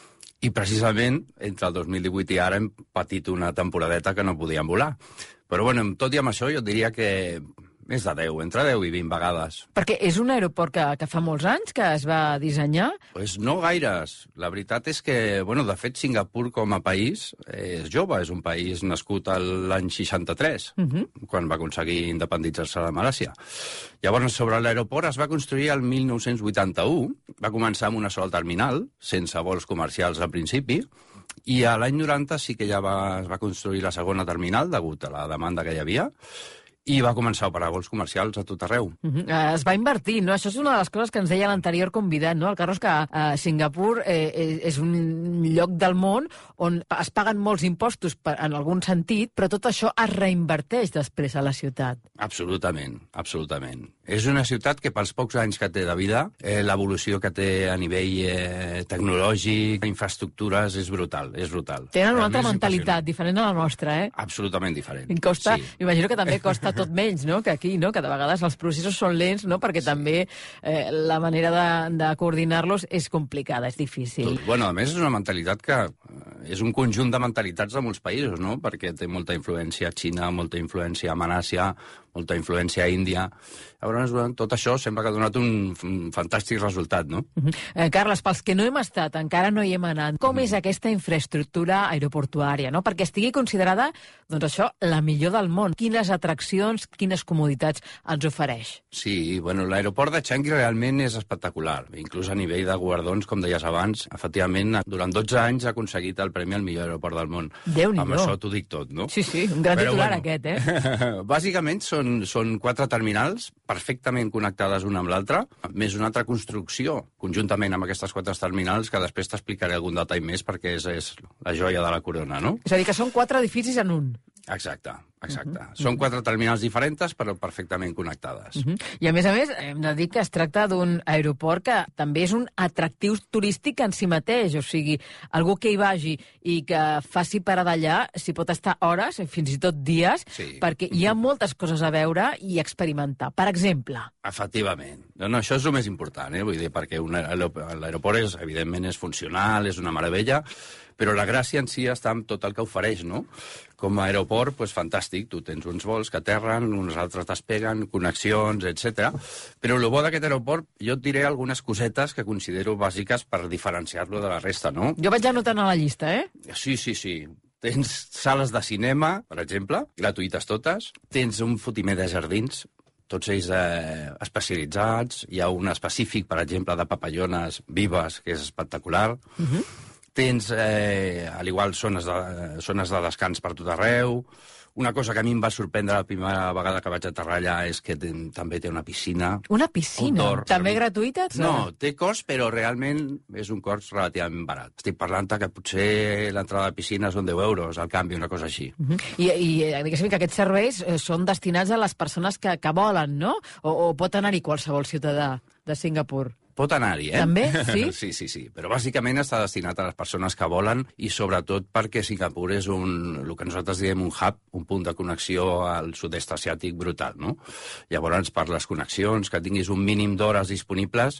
i precisament entre el dos mil divuit i ara hem patit una temporadeta que no podíem volar. Però, bueno, tot i amb això, jo diria que més de deu, entre deu i vint vegades. Perquè és un aeroport que, que fa molts anys que es va dissenyar? Pues no gaires. La veritat és que, bueno, de fet, Singapur com a país és jove, és un país nascut l'any seixanta-tres, uh-huh. quan va aconseguir independitzar-se de Malàisia. Llavors, sobre l'aeroport es va construir el mil nou-cents vuitanta-u, va començar amb una sola terminal, sense vols comercials al principi, i a l'any noranta sí que ja va, es va construir la segona terminal, degut a la demanda que hi havia, i va començar a operar vols comercials a tot arreu. Uh-huh. Es va invertir, no? Això és una de les coses que ens deia l'anterior convidat, no? El Carlos, que uh, Singapur eh, és un lloc del món on es paguen molts impostos per, en algun sentit, però tot això es reinverteix després a la ciutat. Absolutament, absolutament. És una ciutat que pels pocs anys que té de vida, eh, l'evolució que té a nivell eh, tecnològic, infraestructures, és brutal, és brutal. Tenen una altra mentalitat, diferent a la nostra, eh? Absolutament diferent. I costa, sí. Imagino que també costa tot menys, no?, que aquí, no?, que de vegades els processos són lents, no?, perquè sí. també eh, la manera de, de coordinar-los és complicada, és difícil. Tot. Bueno, a més, és una mentalitat que eh, és un conjunt de mentalitats de molts països, no?, perquè té molta influència a Xina, molta influència a Malàisia, molta influència a Índia. Llavors, tot això sembla que ha donat un, un fantàstic resultat, no? Uh-huh. eh, Carles, pels que no hem estat, encara no hi hem anat, com uh-huh. és aquesta infraestructura aeroportuària, no?, perquè estigui considerada, doncs això, la millor del món. Quines atraccions, quines comoditats ens ofereix? Sí, bueno, l'aeroport de Changi realment és espectacular. Inclús a nivell de guardons, com deies abans, efectivament, durant dotze anys ha aconseguit el premi al millor aeroport del món. Déu-n'hi-do. Amb això t'ho dic tot, no? Sí, sí, un gran Però, titular bueno, aquest, eh? Bàsicament són, són quatre terminals perfectament connectades una amb l'altra, més una altra construcció conjuntament amb aquestes quatre terminals que després t'explicaré algun detall més perquè és, és la joia de la corona, no? És a dir, que són quatre edificis en un. Exacte, exacte. Uh-huh. Són uh-huh. quatre terminals diferents, però perfectament connectades. Uh-huh. I a més a més, hem de dir que es tracta d'un aeroport que també és un atractiu turístic en si mateix, o sigui, algú que hi vagi i que faci parada allà, s'hi pot estar hores, fins i tot dies, sí. perquè hi ha moltes coses a veure i experimentar. Per exemple... Efectivament. No, no, això és el més important, eh? Vull dir, perquè un l'aeroport és, evidentment, és funcional, és una meravella, però la gràcia en si està en tot el que ofereix, no? Com a aeroport, doncs fantàstic, tu tens uns vols que aterren, uns altres despeguen, connexions, etcètera. Però el bo d'aquest aeroport, jo et diré algunes cosetes que considero bàsiques per diferenciar-lo de la resta, no? Jo vaig anotant a la llista, eh? Sí, sí, sí. Tens sales de cinema, per exemple, gratuïtes totes. Tens un fotimer de jardins, tots ells eh, especialitzats. Hi ha un específic, per exemple, de papallones vives, que és espectacular. Uh-huh. Tens, eh, al igual, zones de, zones de descans per tot arreu. Una cosa que a mi em va sorprendre la primera vegada que vaig aterrar allà és que ten, també té una piscina. Una piscina? Outdoor. També gratuïta? No, té cost, però realment és un cost relativament barat. Estic parlant que potser l'entrada de piscina són deu euros, al canvi, una cosa així. Uh-huh. I, i diguéssim que aquests serveis són destinats a les persones que, que volen, no? O, o pot anar-hi qualsevol ciutadà de Singapur? Pot anar-hi, eh? També? Sí? sí, sí, sí. Però bàsicament està destinat a les persones que volen i sobretot perquè Singapur és un, el que nosaltres diem un hub, un punt de connexió al sud-est asiàtic brutal, no? Llavors, per les connexions, que tinguis un mínim d'hores disponibles,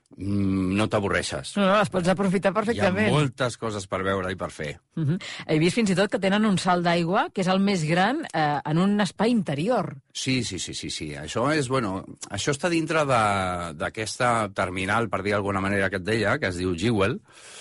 no t'avorreixes. No, no, les pots aprofitar perfectament. Hi ha moltes coses per veure i per fer. Uh-huh. He vist fins i tot que tenen un salt d'aigua, que és el més gran eh, en un espai interior. Sí, sí, sí, sí, sí. Això és, bueno, això està dintre d'aquesta terminal, per dir d'alguna manera, que et deia, que es diu Jewel,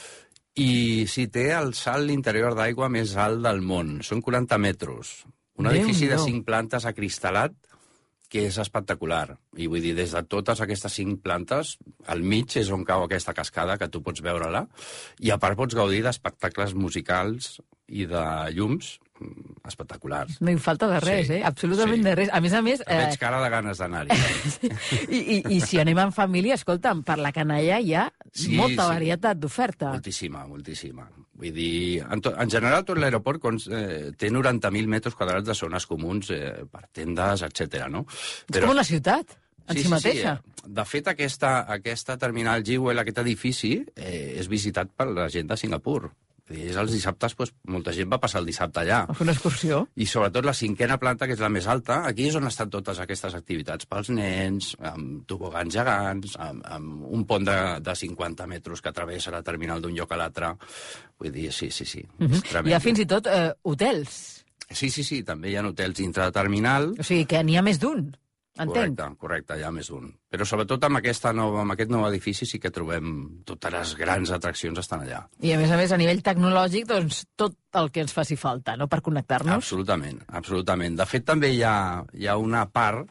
i sí, té el salt interior d'aigua més alt del món. Són quaranta metres. Un edifici de cinc plantes acristal·lat, que és espectacular. I vull dir, des de totes aquestes cinc plantes, al mig és on cau aquesta cascada, que tu pots veure-la, i a part pots gaudir d'espectacles musicals i de llums espectaculars. No hi falta de res, Sí, eh? Absolutament sí. de res. A més a més... Veig cara de ganes d'anar-hi. I, i, I si anem en família, escolta'm, per la canalla hi ha Sí, molta sí. varietat d'oferta. Moltíssima, moltíssima. Vull dir, en, to, en general tot l'aeroport cons- eh, té noranta mil metres quadrats de zones comuns eh, per tendes, etcètera. No? És com una ciutat, en Sí, si sí, mateixa. sí. De fet, aquesta, aquesta terminal Jewel, aquest edifici, eh, és visitat per la gent de Singapur. Vull dir, és els dissabtes, doncs, molta gent va passar el dissabte allà. A fer una excursió. I sobretot la cinquena planta, que és la més alta, aquí és on estan totes aquestes activitats pels nens, amb tobogans gegants, amb, amb un pont de, de cinquanta metres que travessa la terminal d'un lloc a l'altre. Vull dir, sí, sí, sí. Uh és -huh. tremendo. Hi ha fins i tot eh, hotels. Sí, sí, sí, també hi ha hotels dintre de terminal. O sigui, que n'hi ha més d'un, entenc. Correcte, correcte, hi ha més d'un. Però sobretot amb, aquesta nova, amb aquest nou edifici sí que trobem totes les grans atraccions estan allà. I a més a més, a nivell tecnològic, doncs tot el que ens faci falta, no?, per connectar-nos. Absolutament, absolutament. De fet, també hi ha, hi ha una part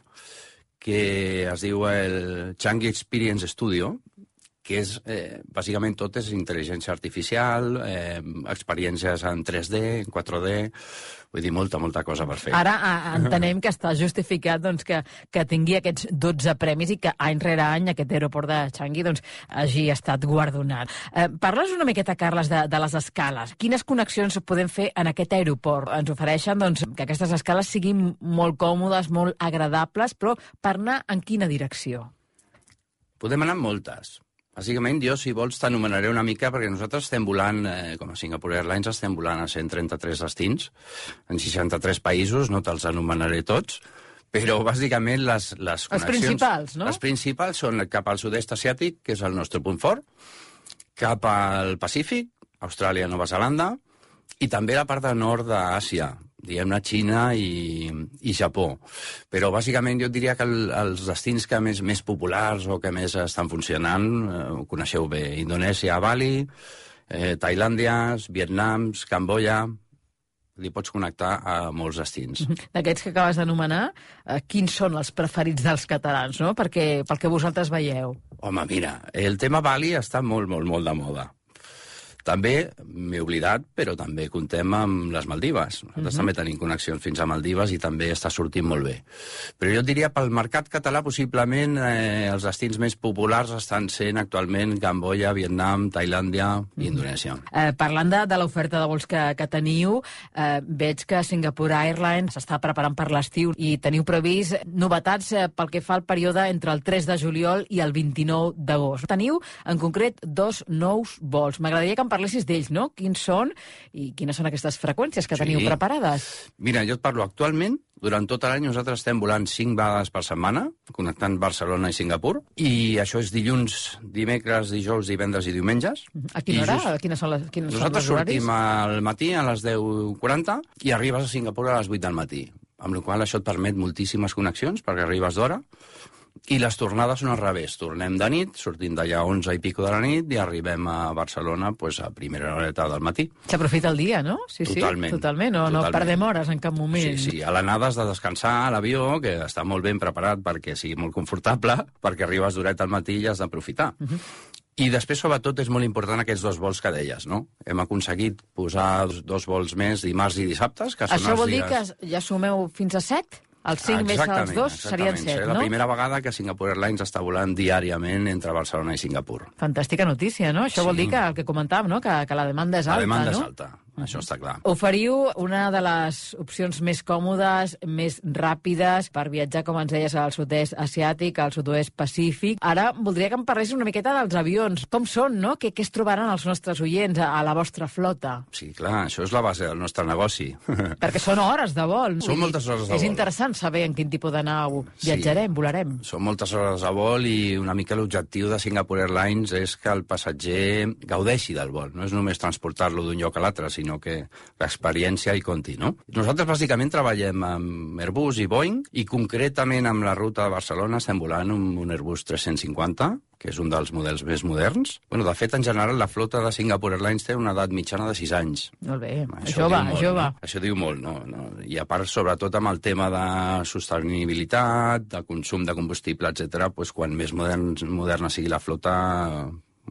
que es diu el Changi Experience Studio, que és, eh, bàsicament tot és intel·ligència artificial, eh, experiències en tres D, en quatre D, vull dir, molta, molta cosa per fer. Ara a, entenem que està justificat doncs, que, que tingui aquests dotze premis i que any rere any aquest aeroport de Changi doncs, hagi estat guardonat. Eh, Parles una miqueta, Carles, de, de les escales. Quines connexions podem fer en aquest aeroport? Ens ofereixen doncs, que aquestes escales siguin molt còmodes, molt agradables, però per anar en quina direcció? Podem anar en moltes. Bàsicament, jo, si vols, t'anomenaré una mica, perquè nosaltres estem volant, eh, com a Singapore Airlines, estem volant a cent trenta-tres destins, en seixanta-tres països, no te'ls anomenaré tots, però, bàsicament, les, les connexions... Els principals, no? Les principals són cap al sud-est asiàtic, que és el nostre punt fort, cap al Pacífic, Austràlia, Nova Zelanda, i també la part del nord d'Àsia, diguem-ne Xina i, i Japó. Però, bàsicament, jo et diria que el, els destins que més, més populars o que més estan funcionant, eh, ho coneixeu bé, Indonèsia, Bali, eh, Tailàndia, Vietnam, Camboya... Li pots connectar a molts destins. D'aquests que acabes d'anomenar, eh, quins són els preferits dels catalans, no? Perquè, pel que vosaltres veieu. Home, mira, el tema Bali està molt, molt, molt de moda. També m'he oblidat, però també comptem amb les Maldives. Nosaltres uh-huh. també tenim connexions fins a Maldives i també està sortint molt bé. Però jo et diria, pel mercat català, possiblement eh, els destins més populars estan sent actualment Camboya, Vietnam, Tailàndia i Indonèsia. Eh, parlant de, de l'oferta de vols que, que teniu, eh, veig que Singapore Airlines s'està preparant per l'estiu i teniu previst novetats eh, pel que fa al període entre el tres de juliol i el vint-i-nou d'agost. Teniu, en concret, dos nous vols. M'agradaria que em parlessis d'ells, no? Quins són i quines són aquestes freqüències que Sí. teniu preparades? Mira, jo et parlo actualment, durant tot l'any nosaltres estem volant cinc vegades per setmana, connectant Barcelona i Singapur, i això és dilluns, dimecres, dijous, divendres i diumenges. A quina I hora? just- Quines són les, quins són Nosaltres els horaris? sortim al matí a les deu quaranta i arribes a Singapur a les vuit del matí, amb la qual cosa això et permet moltíssimes connexions perquè arribes d'hora. I les tornades són al revés. Tornem de nit, sortim d'allà a onze i pico de la nit i arribem a Barcelona pues, a primera horeta del matí. S'aprofita el dia, no? Sí, Totalment. sí, totalment. No, no Totalment. perdem hores en cap moment. Sí, sí. A l'anada has de descansar a l'avió, que està molt ben preparat perquè sigui molt confortable, perquè arribes d'horeta al matí i has d'aprofitar. Uh -huh. I després, sobretot, és molt important aquests dos vols que deies, no? Hem aconseguit posar dos, dos vols més dimarts i dissabtes, que són Això els vol dies... dir que ja sumeu fins a set? Els cinc més els dos serien set, Serà no? la primera vegada que Singapore Airlines està volant diàriament entre Barcelona i Singapur. Fantàstica notícia, no? Això Sí. vol dir que el que comentàvem, no? Que, que la demanda és La alta, demanda no? és alta, això està clar. Oferiu una de les opcions més còmodes, més ràpides per viatjar, com ens deies, al sud-est asiàtic, al sud-oest pacífic. Ara voldria que em parlessis una miqueta dels avions. Com són, no? Què, què es trobaran els nostres oients a, a la vostra flota? Sí, clar, això és la base del nostre negoci. Perquè són hores de vol. Són moltes hores de És vol. interessant saber en quin tipus de nau viatjarem, volarem. Són moltes hores de vol i una mica l'objectiu de Singapore Airlines és que el passatger gaudeixi del vol. No és només transportar-lo d'un lloc a l'altre, sinó que l'experiència hi conti, no? Nosaltres bàsicament treballem amb Airbus i Boeing i concretament amb la ruta de Barcelona estem volant un, un Airbus tres-cents cinquanta, que és un dels models més moderns. Bueno, de fet, en general, la flota de Singapore Airlines té una edat mitjana de sis anys. Molt bé, Això jove, diu molt, jove. No? Això diu molt, no? no? I a part, sobretot amb el tema de sostenibilitat, de consum de combustible, etcètera, doncs quan més modern, moderna sigui la flota,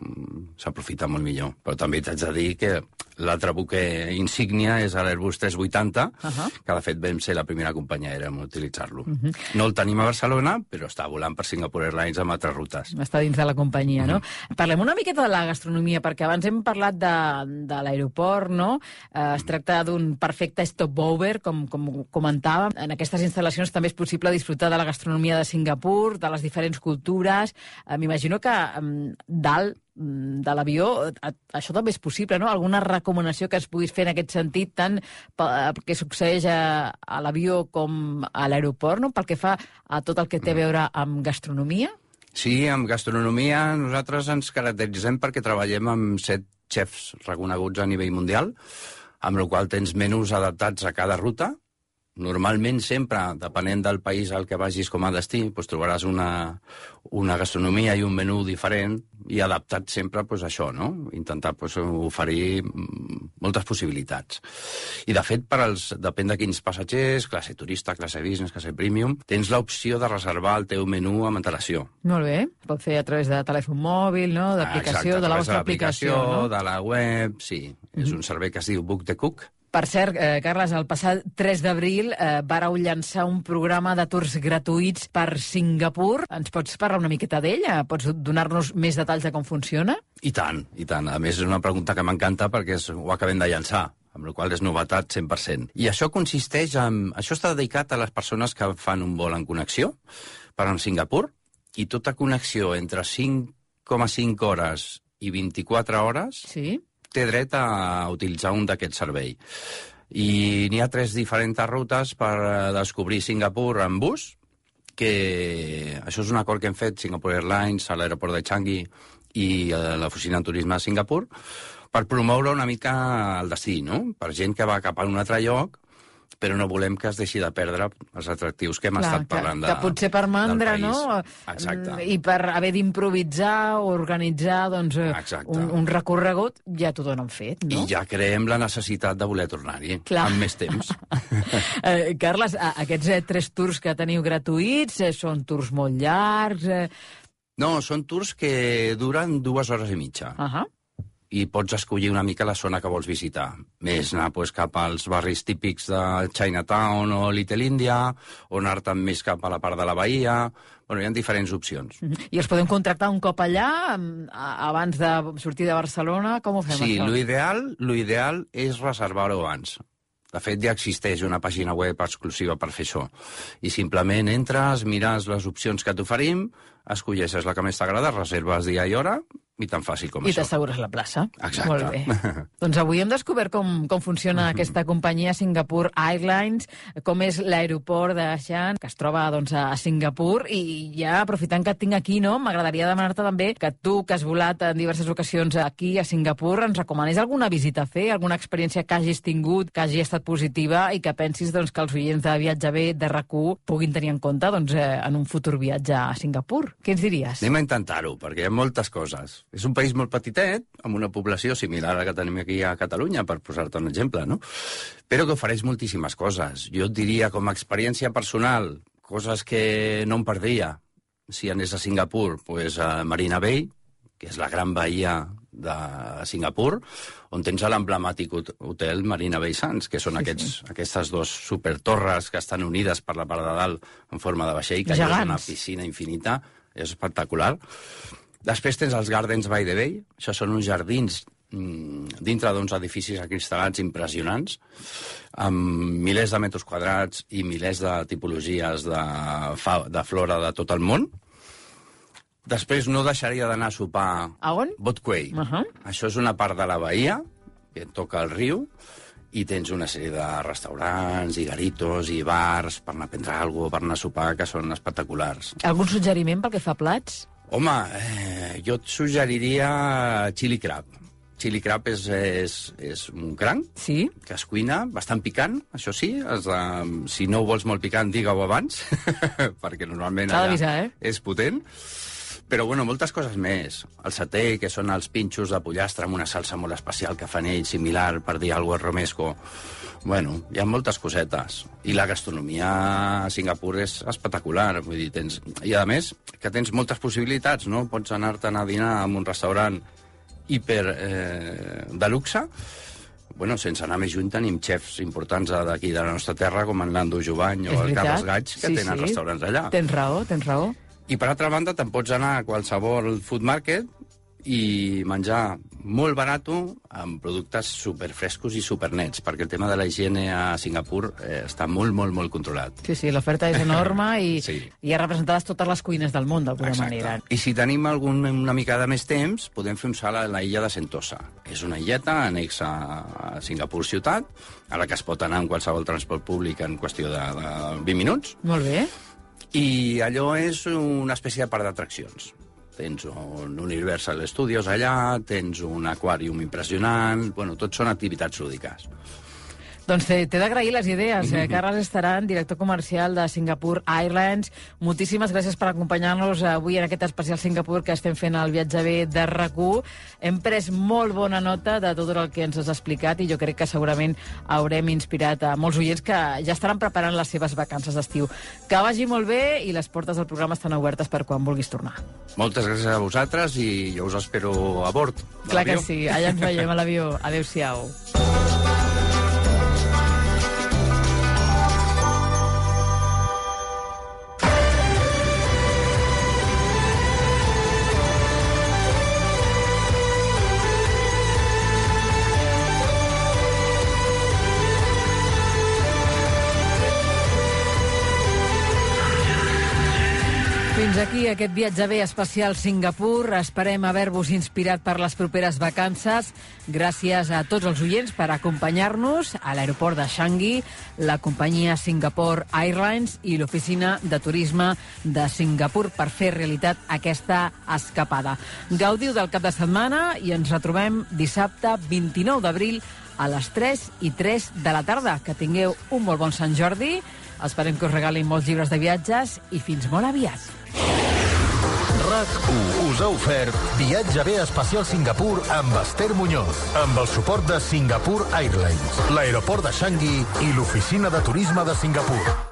s'aprofita molt millor. Però també t'haig de dir que l'altre buque insígnia és l'Airbus tres vuitanta, uh -huh. que de fet vam ser la primera companyia aèria en utilitzar-lo. Uh -huh. No el tenim a Barcelona, però està volant per Singapore Airlines amb altres rutes. Està dins de la companyia, no? Uh -huh. Parlem una miqueta de la gastronomia, perquè abans hem parlat de, de l'aeroport, no? Eh, es tracta d'un perfecte stopover, com, com comentàvem. En aquestes instal·lacions també és possible disfrutar de la gastronomia de Singapur, de les diferents cultures. Eh, M'imagino que eh, dalt de l'avió, això també és possible, no? Alguna recomanació que es puguis fer en aquest sentit, tant que succeeix a, a l'avió com a l'aeroport, no? Pel que fa a tot el que té a veure amb gastronomia? Sí, amb gastronomia nosaltres ens caracteritzem perquè treballem amb set xefs reconeguts a nivell mundial, amb la qual tens menús adaptats a cada ruta. Normalment, sempre, depenent del país al que vagis com a destí, doncs trobaràs una, una gastronomia i un menú diferent i adaptat sempre doncs, a això, no? Intentar doncs, oferir moltes possibilitats. I, de fet, per als, depèn de quins passatgers, classe turista, classe business, classe premium, tens l'opció de reservar el teu menú amb antelació. Molt bé. Pot fer a través de telèfon mòbil, no? D'aplicació, ah, de la vostra aplicació, no? De la web, sí. Mm-hmm. És un servei que es diu Book the Cook. Per cert, eh, Carles, el passat tres d'abril eh, vàreu llançar un programa de tours gratuïts per Singapur. Ens pots parlar una miqueta d'ell? Pots donar-nos més detalls de com funciona? I tant, i tant. A més, és una pregunta que m'encanta perquè és, ho acabem de llançar, amb la qual cosa és novetat cent per cent. I això consisteix en... Això està dedicat a les persones que fan un vol en connexió per a Singapur, i tota connexió entre cinc coma cinc hores i vint-i-quatre hores... Sí. Té dret a utilitzar un d'aquests serveis. I n'hi ha tres diferents rutes per descobrir Singapur en bus, que això és un acord que hem fet Singapore Airlines a l'aeroport de Changi i a l'oficina de turisme de Singapur, per promoure una mica el destí, no? Per gent que va cap a un altre lloc, però no volem que es deixi de perdre els atractius que hem Clar, estat parlant que, de, que potser per mandra, no? Exacte. I per haver d'improvisar o organitzar doncs, un, un recorregut, ja t'ho donen fet, no? I ja creem la necessitat de voler tornar-hi, amb més temps. eh, Carles, aquests eh, tres tours que teniu gratuïts eh, són tours molt llargs? Eh... No, són tours que duren dues hores i mitja. Uh -huh. I pots escollir una mica la zona que vols visitar. Més anar pues, cap als barris típics de Chinatown o Little India, o anar-te'n més cap a la part de la Bahia. Bueno, hi ha diferents opcions. Uh-huh. I els podem contractar un cop allà, abans de sortir de Barcelona? Com ho fem, sí, això? Sí, l'ideal, l'ideal és reservar-ho abans. De fet, ja existeix una pàgina web exclusiva per fer això. I simplement entres, mires les opcions que t'oferim, escolleixes la que més t'agrada, reserves dia i hora, i tan fàcil com I això. I t'assegures la plaça. Exacte. Molt bé. Doncs avui hem descobert com, com funciona aquesta companyia Singapore Airlines, com és l'aeroport de Shan, que es troba doncs, a Singapur, i ja aprofitant que et tinc aquí, no, m'agradaria demanar-te també que tu, que has volat en diverses ocasions aquí a Singapur, ens recomanis alguna visita a fer, alguna experiència que hagis tingut, que hagi estat positiva, i que pensis doncs, que els oients de Viatge B de R A C u puguin tenir en compte doncs, eh, en un futur viatge a Singapur. Què ens diries? Anem a intentar-ho, perquè hi ha moltes coses. És un país molt petitet, amb una població similar a la que tenim aquí a Catalunya, per posar-te un exemple, no? Però que ofereix moltíssimes coses. Jo et diria, com a experiència personal, coses que no em perdria si anés a Singapur, pues a Marina Bay, que és la gran bahia de Singapur, on tens l'emblemàtic hotel Marina Bay Sands, que són aquests, sí, sí. aquestes dues supertorres que estan unides per la part de dalt en forma de vaixell, que Gegants. és una piscina infinita, és espectacular. Després tens els Gardens by the Bay, això són uns jardins mmm, dintre d'uns edificis acristalats impressionants, amb milers de metres quadrats i milers de tipologies de, fa, de flora de tot el món. Després no deixaria d'anar a sopar a on? Boat Quay. Uh -huh. Això és una part de la bahia, que toca el riu, i tens una sèrie de restaurants, i garitos, i bars, per anar a prendre alguna cosa, per anar a sopar, que són espectaculars. Algun suggeriment pel que fa a plats? Home, eh, jo et suggeriria chili crab. Chili crab és, és, és un cranc, sí, que es cuina bastant picant, això sí. És, uh, si no ho vols molt picant, digue-ho abans, perquè normalment allà avisar, eh? és potent. Però, bueno, moltes coses més. El setè, que són els pinxos de pollastre amb una salsa molt especial que fan ells, similar, per dir alguna cosa, romesco. Bueno, hi ha moltes cosetes. I la gastronomia a Singapur és espectacular. Vull dir, tens... I, a més, que tens moltes possibilitats, no? Pots anar-te'n a dinar en un restaurant hiper eh, de luxe. Bueno, sense anar més lluny, tenim xefs importants d'aquí de la nostra terra, com en Nando Jovany o el Carles Gaig, que sí, tenen sí. restaurants allà. Tens raó, tens raó. I, per altra banda, te'n pots anar a qualsevol food market i menjar molt barat amb productes superfrescos i supernets, perquè el tema de la higiene a Singapur eh, està molt, molt, molt controlat. Sí, sí, l'oferta és enorme i sí. Hi ha representades totes les cuines del món, d'alguna manera. I si tenim algun, una mica de més temps, podem fer un salt a la illa de Sentosa. És una illeta anexa a Singapur ciutat, a la que es pot anar amb qualsevol transport públic en qüestió de, de vint minuts. Molt bé. I allò és una espècie de parc d'atraccions. Tens un Universal Studios allà, tens un aquàrium impressionant... Bueno, tot són activitats lúdiques. Doncs t'he d'agrair les idees. Mm-hmm. Carles Estaran, director comercial de Singapore Airlines. Moltíssimes gràcies per acompanyar-nos avui en aquest especial Singapur que estem fent al Viatge B de R A C u. Hem pres molt bona nota de tot el que ens has explicat i jo crec que segurament haurem inspirat a molts oients que ja estaran preparant les seves vacances d'estiu. Que vagi molt bé i les portes del programa estan obertes per quan vulguis tornar. Moltes gràcies a vosaltres i jo us espero a bord. Clar que sí. Allà ens veiem a l'avió. Adéu-siau. Fins aquí aquest viatge bé especial Singapur. Esperem haver-vos inspirat per les properes vacances. Gràcies a tots els oients per acompanyar-nos a l'aeroport de Changi, la companyia Singapore Airlines i l'oficina de turisme de Singapur per fer realitat aquesta escapada. Gaudiu del cap de setmana i ens retrobem dissabte vint-i-nou d'abril a les tres i tres de la tarda. Que tingueu un molt bon Sant Jordi. Esperem que us regalin molts llibres de viatges i fins molt aviat. R A C u us ha ofert Viatge bé especial Singapur amb Esther Muñoz, amb el suport de Singapore Airlines, l'aeroport de Changi i l'oficina de turisme de Singapur.